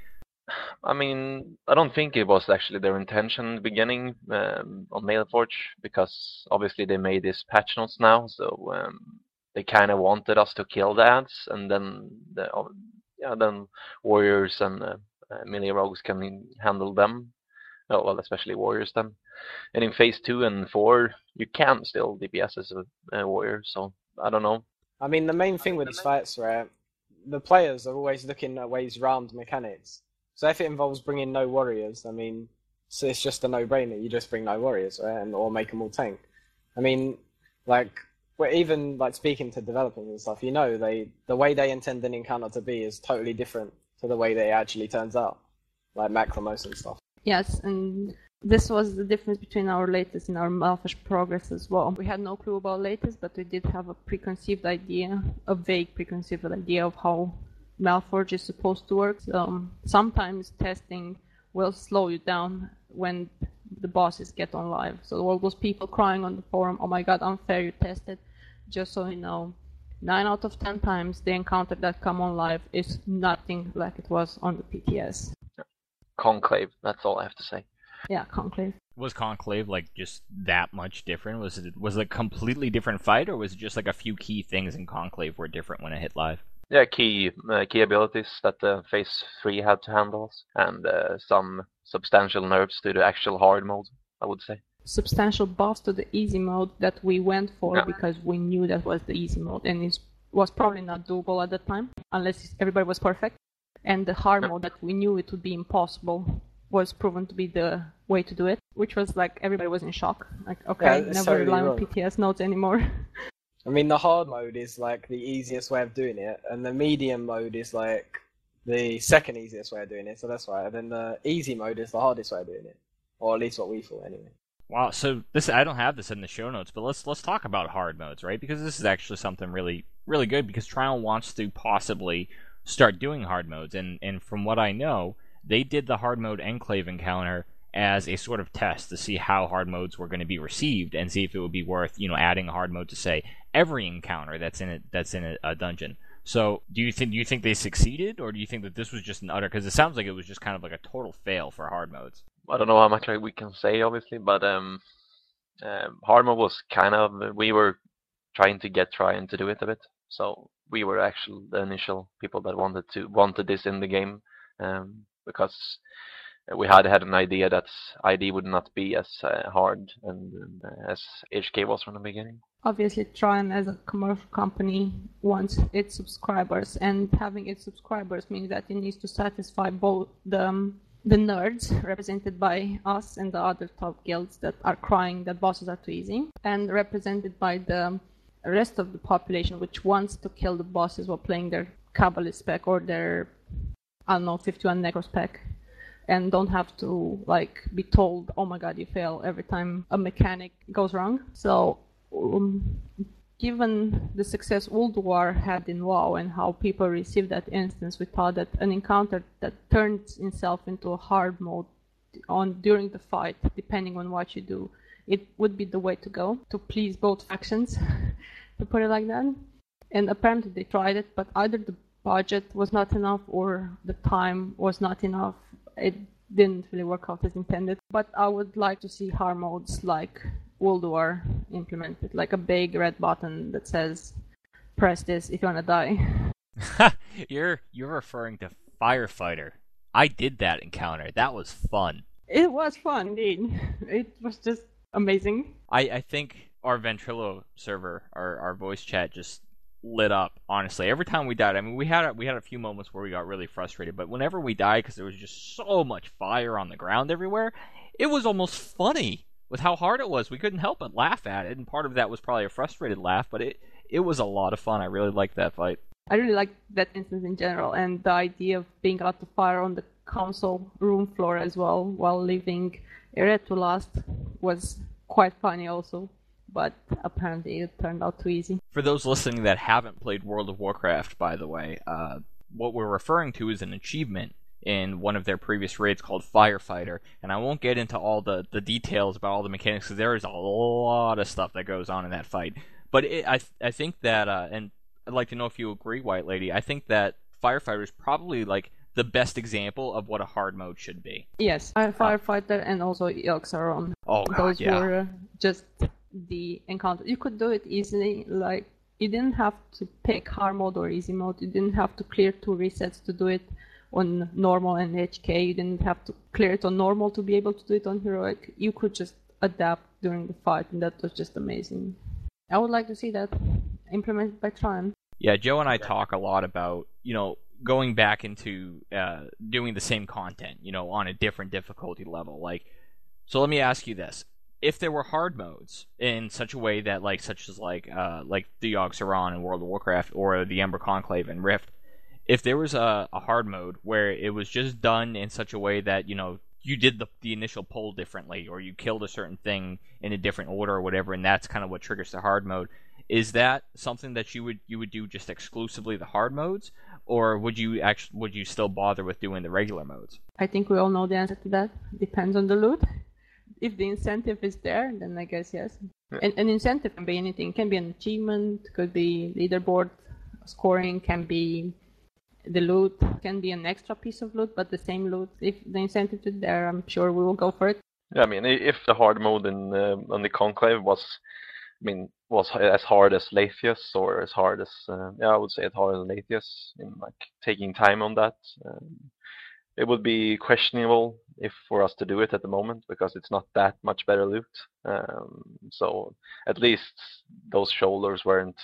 I mean, I don't think it was actually their intention in the beginning um, on Maelforge, because obviously they made these patch notes now, so um, they kind of wanted us to kill the ads, and then the, yeah, then warriors and uh, uh, melee rogues can handle them. Oh, well, especially warriors then. And in phase two and four, you can still D P S as a, a warrior, so I don't know. I mean, the main thing with these fights, right, the players are always looking at ways around mechanics. So if it involves bringing no warriors, I mean, so it's just a no-brainer. You just bring no warriors, right, and or make them all tank. I mean, like, we're even like speaking to developers and stuff. You know, they the way they intend an encounter to be is totally different to the way that it actually turns out, like Macromos and stuff. Yes, and this was the difference between our latest and our Malfish progress as well. We had no clue about latest, but we did have a preconceived idea, a vague preconceived idea of how Maelforge is supposed to work. Um, sometimes testing will slow you down when the bosses get on live. So all those people crying on the forum, oh my god, unfair, you tested. Just so you know, nine out of ten times the encounter that come on live is nothing like it was on the P T S. Conclave, that's all I have to say. Yeah, Conclave. Was Conclave like just that much different? Was it was it a completely different fight, or was it just like a few key things in Conclave were different when it hit live? Yeah, key uh, key abilities that uh, phase three had to handle, and uh, some substantial nerfs to the actual hard mode, I would say. Substantial buffs to the easy mode that we went for yeah. because we knew that was the easy mode, and it was probably not doable at that time, unless everybody was perfect. And the hard mode that we knew it would be impossible was proven to be the way to do it, which was like everybody was in shock. Like, okay, yeah, never totally rely on wrong. P T S nodes anymore. I mean, the hard mode is like the easiest way of doing it, and the medium mode is like the second easiest way of doing it, so that's right. And then the easy mode is the hardest way of doing it, or at least what we thought anyway. Wow, so this I don't have this in the show notes, but let's let's talk about hard modes, right? Because this is actually something really really good because Trial wants to possibly start doing hard modes, and and from what I know, they did the hard mode Enclave encounter as a sort of test to see how hard modes were going to be received and see if it would be worth, you know, adding a hard mode to say every encounter that's in it that's in a, a dungeon. So, do you think do you think they succeeded, or do you think that this was just an utter? Because it sounds like it was just kind of like a total fail for hard modes. I don't know how much like, we can say, obviously, but um, um, hard mode was kind of we were trying to get trying to do it a bit. So we were actually the initial people that wanted to wanted this in the game um, because we had had an idea that I D would not be as uh, hard and uh, as H K was from the beginning. Obviously, Trion as a commercial company wants its subscribers, and having its subscribers means that it needs to satisfy both the um, the nerds represented by us and the other top guilds that are crying that bosses are too easy, and represented by the rest of the population which wants to kill the bosses while playing their Cabalist spec or their, I don't know, fifty-one Necro spec, and don't have to like be told, oh my god, you fail every time a mechanic goes wrong. So um, given the success Ulduar had in WoW and how people received that instance, we thought that an encounter that turns itself into a hard mode on during the fight, depending on what you do, it would be the way to go to please both factions, to put it like that. And apparently they tried it, but either the budget was not enough or the time was not enough. It didn't really work out as intended. But I would like to see hard modes like Ulduar implemented, like a big red button that says, press this if you want to die. you're you're referring to Firefighter. I did that encounter. That was fun. It was fun, indeed. It was just amazing. I, I think our Ventrilo server, our, our voice chat just lit up, honestly. Every time we died, I mean, we had a, we had a few moments where we got really frustrated, but whenever we died, because there was just so much fire on the ground everywhere, it was almost funny with how hard it was. We couldn't help but laugh at it, and part of that was probably a frustrated laugh, but it, it was a lot of fun. I really liked that fight. I really liked that instance in general, and the idea of being out to fire on the console room floor as well, while leaving area to last, was quite funny also. But apparently it turned out too easy. For those listening that haven't played World of Warcraft, by the way, uh, what we're referring to is an achievement in one of their previous raids called Firefighter, and I won't get into all the, the details about all the mechanics, because there is a lot of stuff that goes on in that fight. But it, I I think that, uh, and I'd like to know if you agree, White Lady, I think that Firefighter is probably like the best example of what a hard mode should be. Yes, Firefighter uh, and also Yogg-Saron. Oh god, Those yeah. were uh, just the encounter. You could do it easily, like you didn't have to pick hard mode or easy mode. You didn't have to clear two resets to do it on normal and H K. You didn't have to clear it on normal to be able to do it on heroic. You could just adapt during the fight, and that was just amazing. I would like to see that implemented by Trion. Yeah, Joe and I talk a lot about, you know, going back into uh, doing the same content, you know, on a different difficulty level. Like, so let me ask you this. If there were hard modes in such a way that, like, such as, like, uh, like the Yogg-Saron in World of Warcraft or the Ember Conclave in Rift, if there was a, a hard mode where it was just done in such a way that, you know, you did the, the initial pull differently, or you killed a certain thing in a different order or whatever, and that's kind of what triggers the hard mode, is that something that you would you would do just exclusively the hard modes, or would you actually would you still bother with doing the regular modes? I think we all know the answer to that. Depends on the loot. If the incentive is there, then I guess yes. And an incentive can be anything. It can be an achievement, could be leaderboard scoring, can be the loot, can be an extra piece of loot, but the same loot. If the incentive is there, I'm sure we will go for it. Yeah, I mean, if the hard mode in uh, on the Conclave was, I mean, was as hard as Lathius, or as hard as, uh, yeah, I would say as hard as Lathius, in like taking time on that, um, it would be questionable if for us to do it at the moment, because it's not that much better loot. Um, so at least those shoulders weren't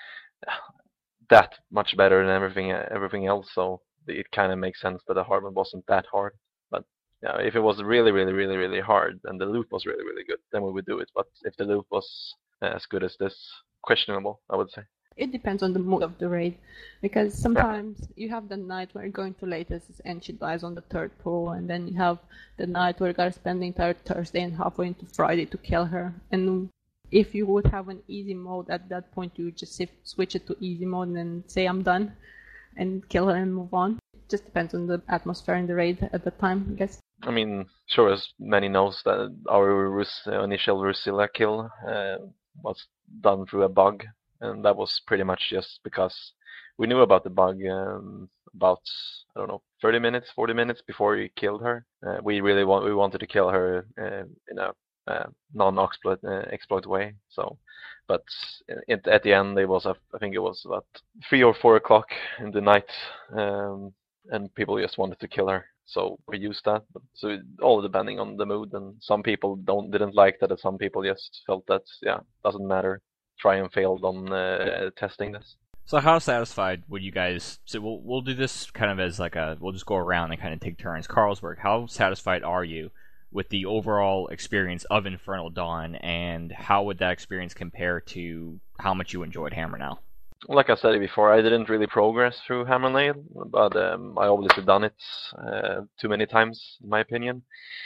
that much better than everything everything else. So it kind of makes sense that the hard mode wasn't that hard. But yeah, if it was really, really, really, really hard and the loot was really, really good, then we would do it. But if the loot was as good as this, questionable, I would say. It depends on the mood of the raid, because sometimes you have the night where you're going to latest and she dies on the third pull, and then you have the night where you gotta spend the entire Thursday and halfway into Friday to kill her. And if you would have an easy mode at that point, you would just si- switch it to easy mode and then say I'm done and kill her and move on. It just depends on the atmosphere in the raid at the time, I guess. I mean, sure, as many knows that our Rus- initial Rusilla kill uh, was done through a bug, and that was pretty much just because we knew about the bug um, about, I don't know, thirty minutes, forty minutes before we killed her. Uh, we really want, we wanted to kill her uh, in a uh, non-exploit uh, exploit way. So, but it, at the end, it was, a, I think it was about three or four o'clock in the night, um, and people just wanted to kill her. So we used that. So it, all depending on the mood, and some people don't didn't like that, and some people just felt that yeah, doesn't matter. Try and failed on uh, testing this. So how satisfied would you guys? So we'll we'll do this kind of as like a we'll just go around and kind of take turns. Carlsberg, how satisfied are you with the overall experience of Infernal Dawn, and how would that experience compare to how much you enjoyed Hammer Now? Like I said before, I didn't really progress through Hammer Nail, but um, I obviously done it uh, too many times, in my opinion.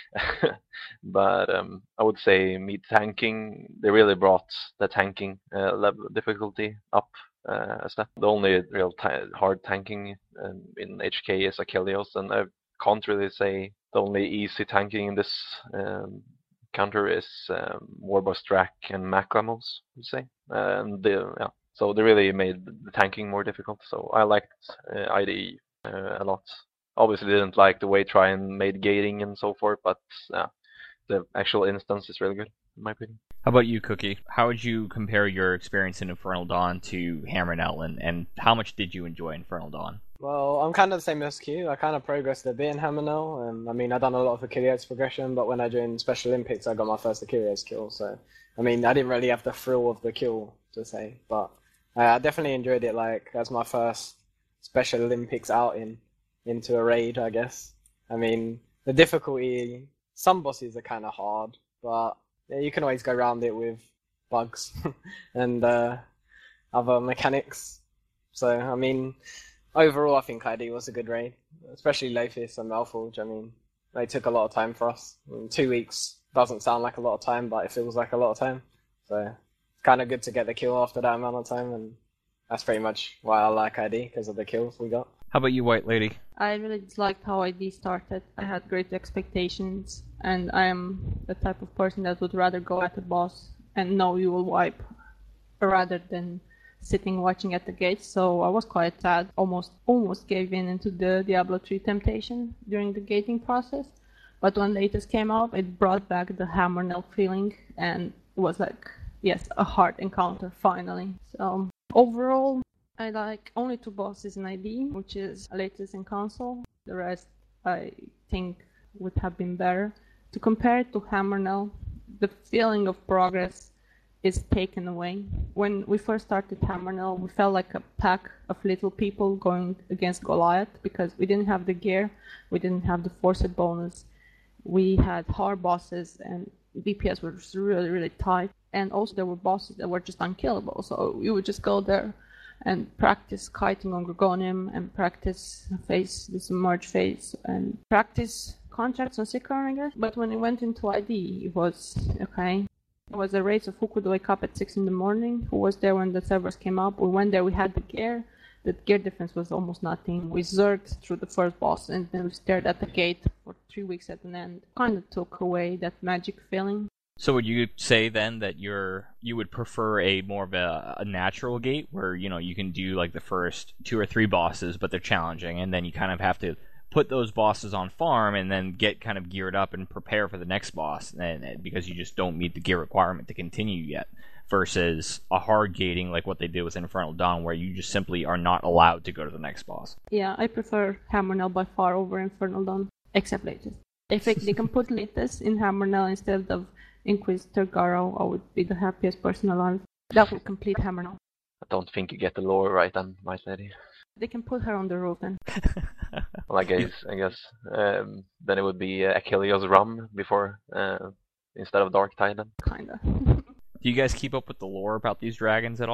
But um, I would say meat tanking, they really brought the tanking uh, level difficulty up uh, a step. The only real ta- hard tanking um, in H K is Achilles, and I can't really say the only easy tanking in this um, counter is um, Warboss Drac and Macamos, I would say. Uh, and the, yeah. So they really made the tanking more difficult. So I liked uh, I D E uh, a lot. Obviously didn't like the way Tryon made gating and so forth, but uh, the actual instance is really good, in my opinion. How about you, Cookie? How would you compare your experience in Infernal Dawn to Hammer Now, and, and how much did you enjoy Infernal Dawn? Well, I'm kind of the same as Q. I kind of progressed a bit in Hammer Now. Um, I mean, I've done a lot of Achilles progression, but when I joined Special Olympics, I got my first Achilles kill. So, I mean, I didn't really have the thrill of the kill, to say, but I definitely enjoyed it, like, as my first Special Olympics outing into a raid, I guess. I mean, the difficulty, some bosses are kind of hard, but yeah, you can always go around it with bugs and uh, other mechanics. So, I mean, overall, I think I D was a good raid, especially Lothis and Malforge. I mean, they took a lot of time for us. I mean, two weeks doesn't sound like a lot of time, but it feels like a lot of time. So, kind of good to get the kill after that amount of time, and that's pretty much why I like I D, because of the kills we got. How about you, White Lady? I really disliked how I D started. I had great expectations, and I am the type of person that would rather go at the boss and know you will wipe rather than sitting watching at the gates. So I was quite sad, almost almost gave in into the Diablo three temptation during the gating process. But when latest came out, it brought back the Hammer Nail feeling, and was like, yes, a hard encounter finally. So overall, I like only two bosses in I D, which is latest and console. The rest, I think, would have been better. To compare it to Hammer Nail, the feeling of progress is taken away. When we first started Hammer Nail, we felt like a pack of little people going against Goliath, because we didn't have the gear, we didn't have the forced bonus, we had hard bosses, and D P S was really, really tight. And also there were bosses that were just unkillable, so you would just go there and practice kiting on Gorgonium, and practice face the submerge phase, and practice contracts on Sicaran, I guess. But when it went into I D, it was, okay, it was a race of who could wake up at six in the morning, who was there when the servers came up. We went there, we had the gear. The gear difference was almost nothing. We zerged through the first boss, and then we stared at the gate for three weeks at an end. Kind of took away that magic feeling. So would you say then that you're you would prefer a more of a, a natural gate where, you know, you can do like the first two or three bosses, but they're challenging, and then you kind of have to put those bosses on farm and then get kind of geared up and prepare for the next boss, and, and because you just don't meet the gear requirement to continue yet, versus a hard gating like what they did with Infernal Dawn, where you just simply are not allowed to go to the next boss? Yeah, I prefer Hammer Nail by far over Infernal Dawn, except latest. If they can put latest in Hammer Nail instead of Inquisitor Garo, I would be the happiest person alive. That would complete Hammer Nail. I don't think you get the lore right then, White Lady. They can put her on the roof then. Well, I guess, I guess um, then it would be uh, Achilles Rum before, uh, instead of Dark Tide then. Kinda. Do you guys keep up with the lore about these dragons at all?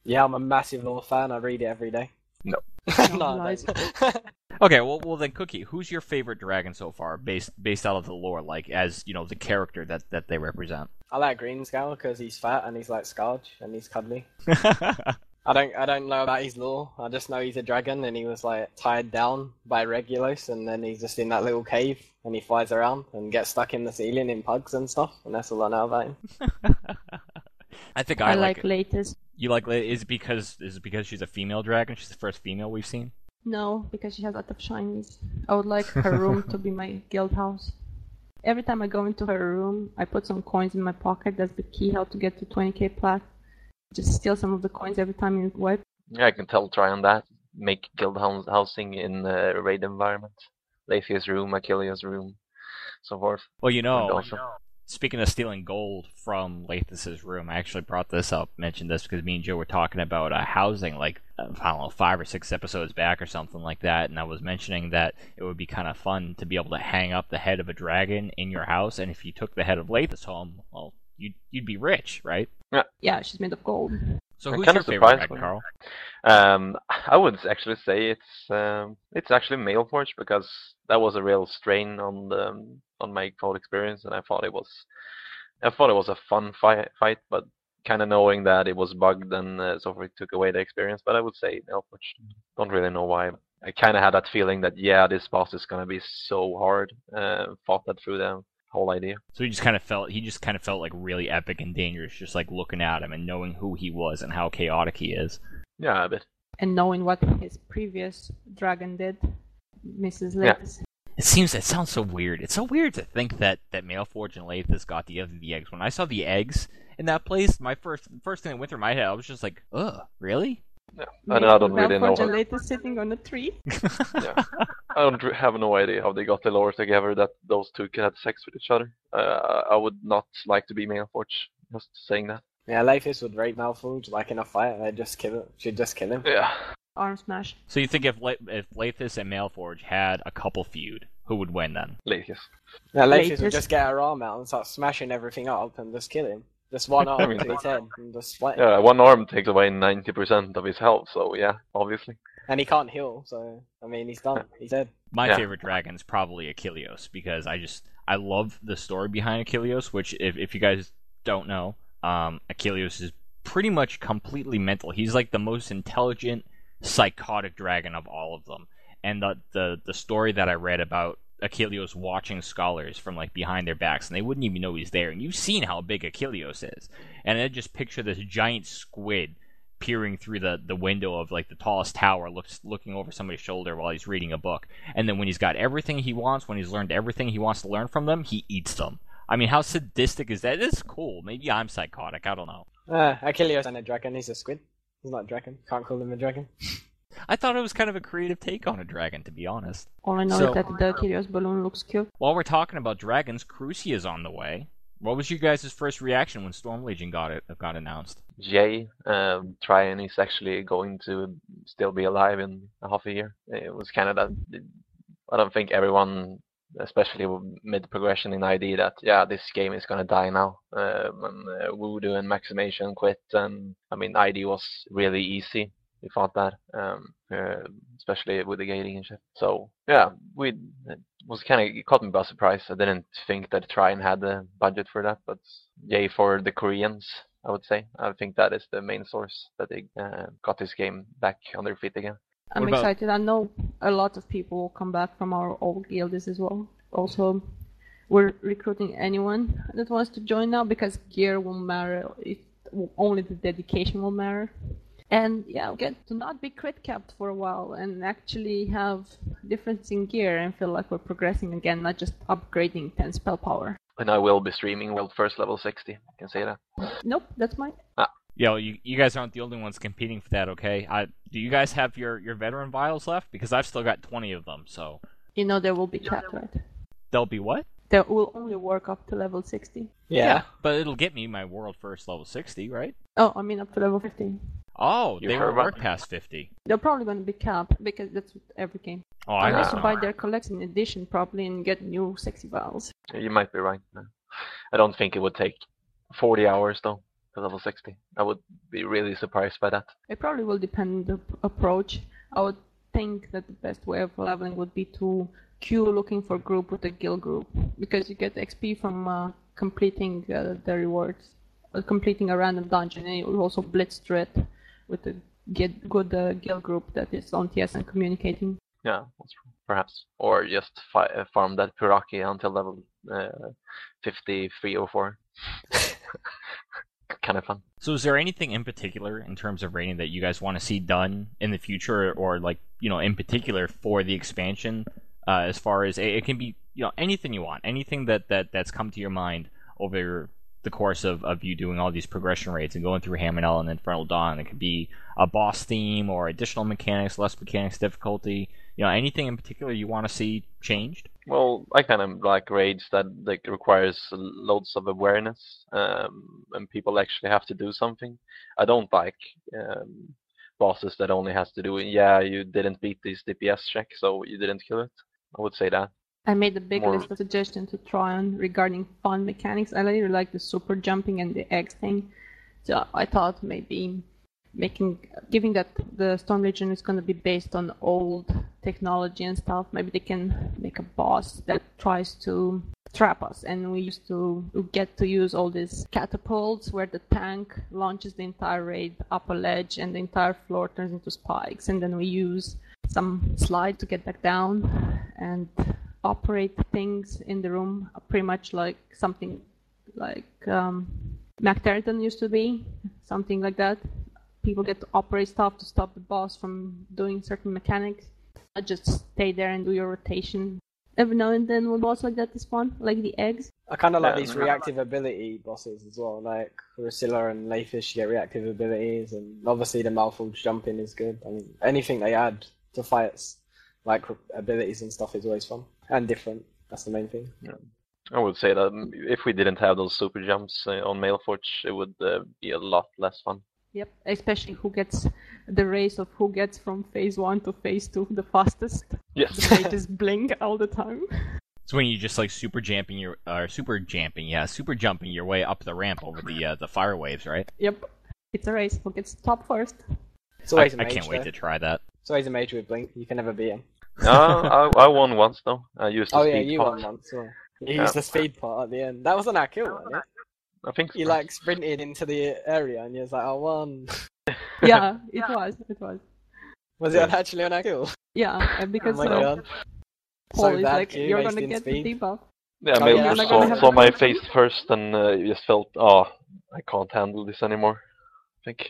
Yeah, I'm a massive lore fan. I read it every day. No. no, I Nice. don't. Okay, well, well then, Cookie, who's your favorite dragon so far, based based out of the lore, like as you know the character that, that they represent? I like Greenskull because he's fat and he's like Scourge and he's cuddly. I don't I don't know about his lore. I just know he's a dragon and he was like tied down by Regulus and then he's just in that little cave and he flies around and gets stuck in the ceiling in pugs and stuff and that's all I know about him. I think I, I like like it. latest. You like it? Is it because is it because she's a female dragon? She's the first female we've seen. No, because she has a lot of shinies. I would like her room to be my guild house. Every time I go into her room, I put some coins in my pocket. That's the key how to get to twenty k plat. Just steal some of the coins every time you wipe. Yeah, I can tell. Try on that. Make guild house- housing in the raid environment. Leithia's room, Achilleus' room, so forth. Well, you know, Would also- speaking of stealing gold from Lathis' room, I actually brought this up, mentioned this because me and Joe were talking about uh, housing, like, I don't know, five or six episodes back or something like that, and I was mentioning that it would be kind of fun to be able to hang up the head of a dragon in your house, and if you took the head of Lathis home, well, you'd, you'd be rich, right? Yeah, she's made of gold. So I'm who's kinda your favorite surprised dragon, when- Carl? Um, I would actually say it's um, it's actually Mailforge because that was a real strain on the on my code experience, and I thought it was I thought it was a fun fight, fight but kind of knowing that it was bugged and uh, so forth took away the experience. But I would say Mailforge. Don't really know why. I kind of had that feeling that yeah, this boss is gonna be so hard. Uh, thought that through the whole idea. So he just kind of felt he just kind of felt like really epic and dangerous, just like looking at him and knowing who he was and how chaotic he is. Yeah, a bit. And knowing what his previous dragon did, Missus Yeah. Latest. It seems it sounds so weird. It's so weird to think that that Mailforge and Lathis got the other the eggs. When I saw the eggs in that place, my first first thing that went through my head, I was just like, ugh, really? Yeah. I, I don't really know. Malforge and How, Latest sitting on a tree. yeah. I don't re- have no idea how they got the lore together that those two could have sex with each other. Uh, I would not like to be Mailforge. Just saying that. Yeah, Lathis would raid Malforge like in a fight. They'd just kill it. She'd just kill him. Yeah. Arm smash. So you think if La- if Lathis and Mailforge had a couple feud, who would win then? Latius. Yeah, Lathis would Latest. just get her arm out and start smashing everything up and just kill him. Just one arm mean, to his head and just split. Yeah, one arm takes away ninety percent of his health, so yeah, obviously. And he can't heal, so I mean he's done. He's dead. My Yeah. favorite dragon is probably Achilleos because I just I love the story behind Achilleos, which if if you guys don't know, um, Achilleos is pretty much completely mental. He's like the most intelligent, psychotic dragon of all of them. And the the, the story that I read about Achilleos watching scholars from like behind their backs, and they wouldn't even know he's there. And you've seen how big Achilleos is, and then just picture this giant squid peering through the, the window of like the tallest tower, looks looking over somebody's shoulder while he's reading a book. And then when he's got everything he wants, when he's learned everything he wants to learn from them, he eats them. I mean, how sadistic is that? It's cool. Maybe I'm psychotic. I don't know. Uh, Achilleos isn't a dragon. He's a squid. He's not a dragon. Can't call him a dragon. I thought it was kind of a creative take on a dragon, to be honest. All I know So- is that the Curious balloon looks cute. While we're talking about dragons, Crucia is on the way. What was you guys' first reaction when Storm Legion got it got announced? Jay, um, Tryon is actually going to still be alive in a half a year. It was kind of that. I don't think everyone, especially mid progression in I D, that yeah, this game is gonna die now. Um, and uh, Voodoo and Maximation quit, and I mean I D was really easy. We thought that, um, uh, especially with the gating and shit. So yeah, we it was kind of caught me by surprise. I didn't think that Tryon had the budget for that, but yay for the Koreans, I would say. I think that is the main source that they uh, got this game back on their feet again. I'm What about- excited. I know a lot of people will come back from our old guilds as well. Also, we're recruiting anyone that wants to join now because gear won't matter. It, only the dedication will matter. And yeah, get to not be crit capped for a while and actually have difference in gear and feel like we're progressing again, not just upgrading ten spell power. And I will be streaming World First level sixty. I can say that. Nope, that's mine. Yo, you, you guys aren't the only ones competing for that, okay? I, do you guys have your, your veteran vials left? Because I've still got twenty of them, so... You know there will be cap, right? They'll be what? That will only work up to level sixty. Yeah. But it'll get me my world first level sixty, right? Oh, I mean up to level fifteen. Oh, You they heard won't about work me. past fifty. They're probably going to be capped because that's with every game. Oh, I Unless know. you buy their collection edition probably and get new sexy vials. You might be right. I don't think it would take forty hours though to level sixty. I would be really surprised by that. It probably will depend on the p- approach. I would think that the best way of leveling would be to queue looking for group with a guild group, because you get X P from uh, completing uh, the rewards, uh, completing a random dungeon, and you also blitz through it with a get good uh, guild group that is on T S and communicating. Yeah, that's true. Perhaps. Or just fi- uh, farm that Piraki until level uh, fifty-three or four. Kind of fun. So is there anything in particular in terms of rating that you guys want to see done in the future, or like, you know, in particular for the expansion, uh, as far as it can be, you know, anything you want, anything that, that that's come to your mind over the course of, of you doing all these progression rates and going through Hammerell and Infernal Dawn? It could be a boss theme or additional mechanics, less mechanics, difficulty, you know, anything in particular you want to see changed? Well, I kind of like raids that like requires loads of awareness, um, and people actually have to do something. I don't like um, bosses that only has to do, yeah, you didn't beat this D P S check, so you didn't kill it. I would say that. I made a big More- list of suggestions to try on regarding fun mechanics. I really like the super jumping and the egg thing. So I thought maybe making, giving that the Storm Legion is going to be based on old technology and stuff, maybe they can make a boss that tries to trap us, and we used to get to use all these catapults where the tank launches the entire raid up a ledge and the entire floor turns into spikes, and then we use some slide to get back down and operate things in the room, pretty much like something like um, McTarrington used to be, something like that. People get to operate stuff to stop the boss from doing certain mechanics. I just stay there and do your rotation. Every now and then one boss like that is fun, like the eggs. I kind of like Yeah. these reactive ability bosses as well, like Rusilla and Layfish get reactive abilities, and obviously the Malforged jumping is good. I mean, anything they add to fights, like abilities and stuff, is always fun and different. That's the main thing. I would say that if we didn't have those super jumps uh, on Mailforge, it would uh, be a lot less fun. Yep, especially who gets the race of who gets from phase one to phase two the fastest. Yes. The pages blink all the time. It's when you just like super jumping your, or super jumping, yeah, super jumping your way up the ramp over the uh, the fire waves, right? Yep, it's a race. Who gets top first? It's I, always a I mage, can't wait though. to try that. It's always a mage with blink. You can never beat him. uh, I, I won once though. I used the Oh speed yeah, you part. won once. Yeah. You Yeah. used the speed part at the end. That wasn't our kill, wasn't it? I think so. You like sprinted into the area and you was like, I won. Yeah, it was. It was. Was it actually on our kill? Yeah, and because oh my uh, god. Paul So is bad like, queue, you're gonna wasting get speed. the debuff. Yeah, Oh, Mailforge yeah, I'm not saw, gonna have saw the my coach. face first and uh, just felt, oh, I can't handle this anymore. I think.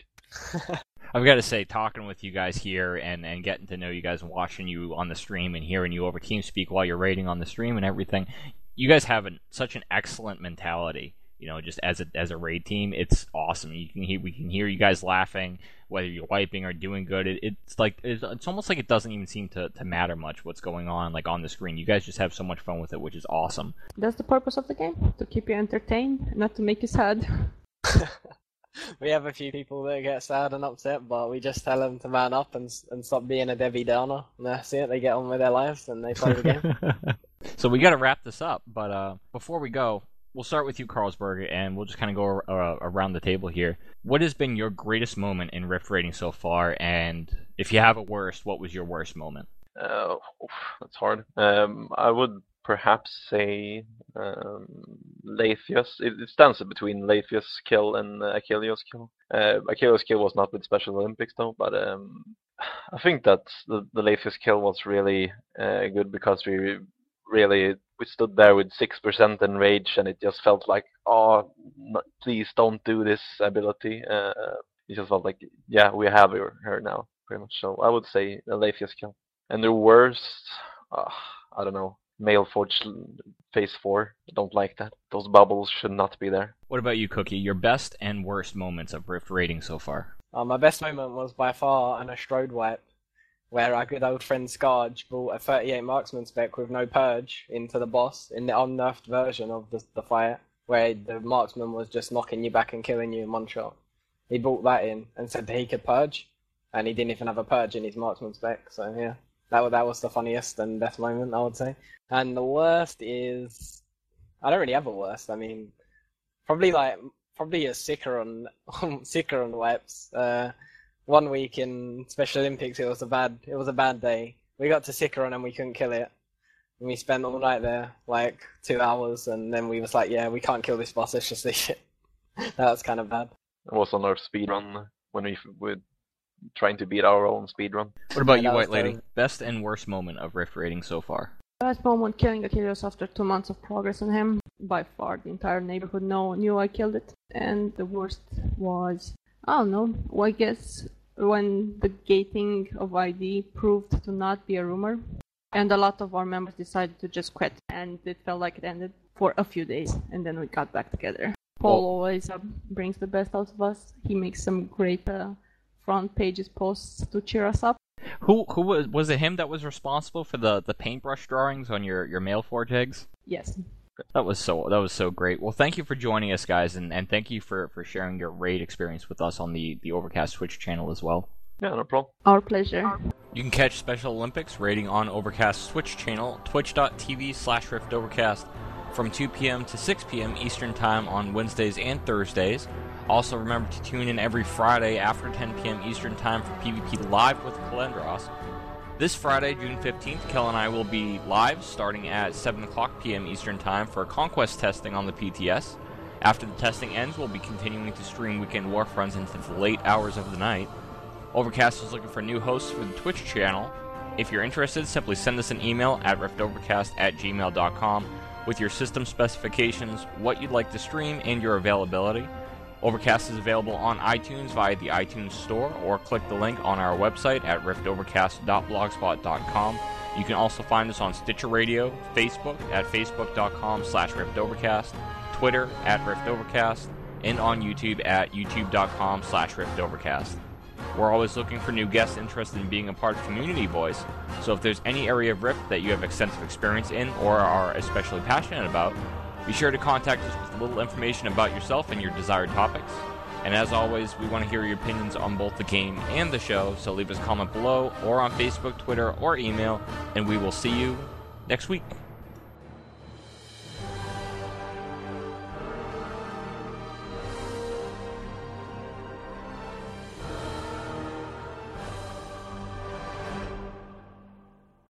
I've got to say, talking with you guys here and, and getting to know you guys and watching you on the stream and hearing you over TeamSpeak while you're raiding on the stream and everything, you guys have an, such an excellent mentality. You know, just as a as a raid team, it's awesome. You can hear, we can hear you guys laughing, whether you're wiping or doing good. It, it's like it's, it's almost like it doesn't even seem to, to matter much what's going on like on the screen. You guys just have so much fun with it, which is awesome. That's the purpose of the game, to keep you entertained, not to make you sad. We have a few people that get sad and upset, but we just tell them to man up and and stop being a Debbie Downer. And that's it. They get on with their lives and they play the game. So we got to wrap this up, but uh, before we go, we'll start with you, Carlsberg, and we'll just kind of go uh, around the table here. What has been your greatest moment in Rift rating so far, and if you have a worst, what was your worst moment? Uh, oof, that's hard. Um, I would perhaps say um, Lathius. It, it stands between Lathius kill and uh, Achilleos kill. Uh, Achilleos kill was not with Special Olympics though, but um, I think that the, the Lathius kill was really uh, good because we really we stood there with six percent in rage, and it just felt like, oh, no, please don't do this ability. Uh, it just felt like, yeah, we have her, her now, pretty much. So I would say the Lathius kill. And the worst, uh, I don't know, Mailforge phase four. I don't like that. Those bubbles should not be there. What about you, Cookie? Your best and worst moments of Rift rating so far? Uh, my best moment was by far an Astrode wipe, where our good old friend Scarge brought a thirty-eight marksman spec with no purge into the boss in the unnerfed version of the, the fight, where the marksman was just knocking you back and killing you in one shot. He brought that in and said that he could purge, and he didn't even have a purge in his marksman spec, so yeah. That was, that was the funniest and best moment, I would say. And the worst is... I don't really have a worst. I mean, probably like probably a sicker on sicker on wipes. Uh, one week in Special Olympics, it was a bad it was a bad day. We got to Sikaron and we couldn't kill it. And we spent all night there, like two hours, and then we was like, yeah, we can't kill this boss. Let's just leave it. That was kind of bad. It was on our speed run when we were trying to beat our own speed run. What about Yeah, you, that was White Lady? terrible. Best and worst moment of Rift rating so far? Last moment killing Achilles after two months of progress on him. By far, the entire neighborhood know, knew I killed it. And the worst was, I don't know, well, I guess when the gating of I D proved to not be a rumor. And a lot of our members decided to just quit. And it felt like it ended for a few days. And then we got back together. Paul Well- always uh, brings the best out of us. He makes some great uh, front pages posts to cheer us up. Who who was was it him that was responsible for the, the paintbrush drawings on your, your Mailforge eggs? Yes. That was so that was so great. Well, thank you for joining us, guys, and, and thank you for, for sharing your raid experience with us on the, the Overcast Twitch channel as well. Yeah, no problem. Our pleasure. You can catch Special Olympics raiding on Overcast's Twitch channel, twitch.tv slash riftovercast, from two p.m. to six p.m. Eastern Time on Wednesdays and Thursdays. Also, remember to tune in every Friday after ten p.m. Eastern Time for PvP Live with Kalendros. This Friday, June fifteenth, Kel and I will be live starting at seven o'clock p.m. Eastern Time for Conquest testing on the P T S. After the testing ends, we'll be continuing to stream Weekend Warf runs into the late hours of the night. Overcast is looking for new hosts for the Twitch channel. If you're interested, simply send us an email at riftovercast at gmail dot com with your system specifications, what you'd like to stream, and your availability. Overcast is available on iTunes via the iTunes Store, or click the link on our website at riftovercast dot blogspot dot com. You can also find us on Stitcher Radio, Facebook at facebook dot com slash riftovercast, Twitter at riftovercast, and on YouTube at youtube dot com slash riftovercast. We're always looking for new guests interested in being a part of Community Voice, so if there's any area of Rift that you have extensive experience in or are especially passionate about, be sure to contact us with a little information about yourself and your desired topics. And as always, we want to hear your opinions on both the game and the show, so leave us a comment below or on Facebook, Twitter, or email, and we will see you next week.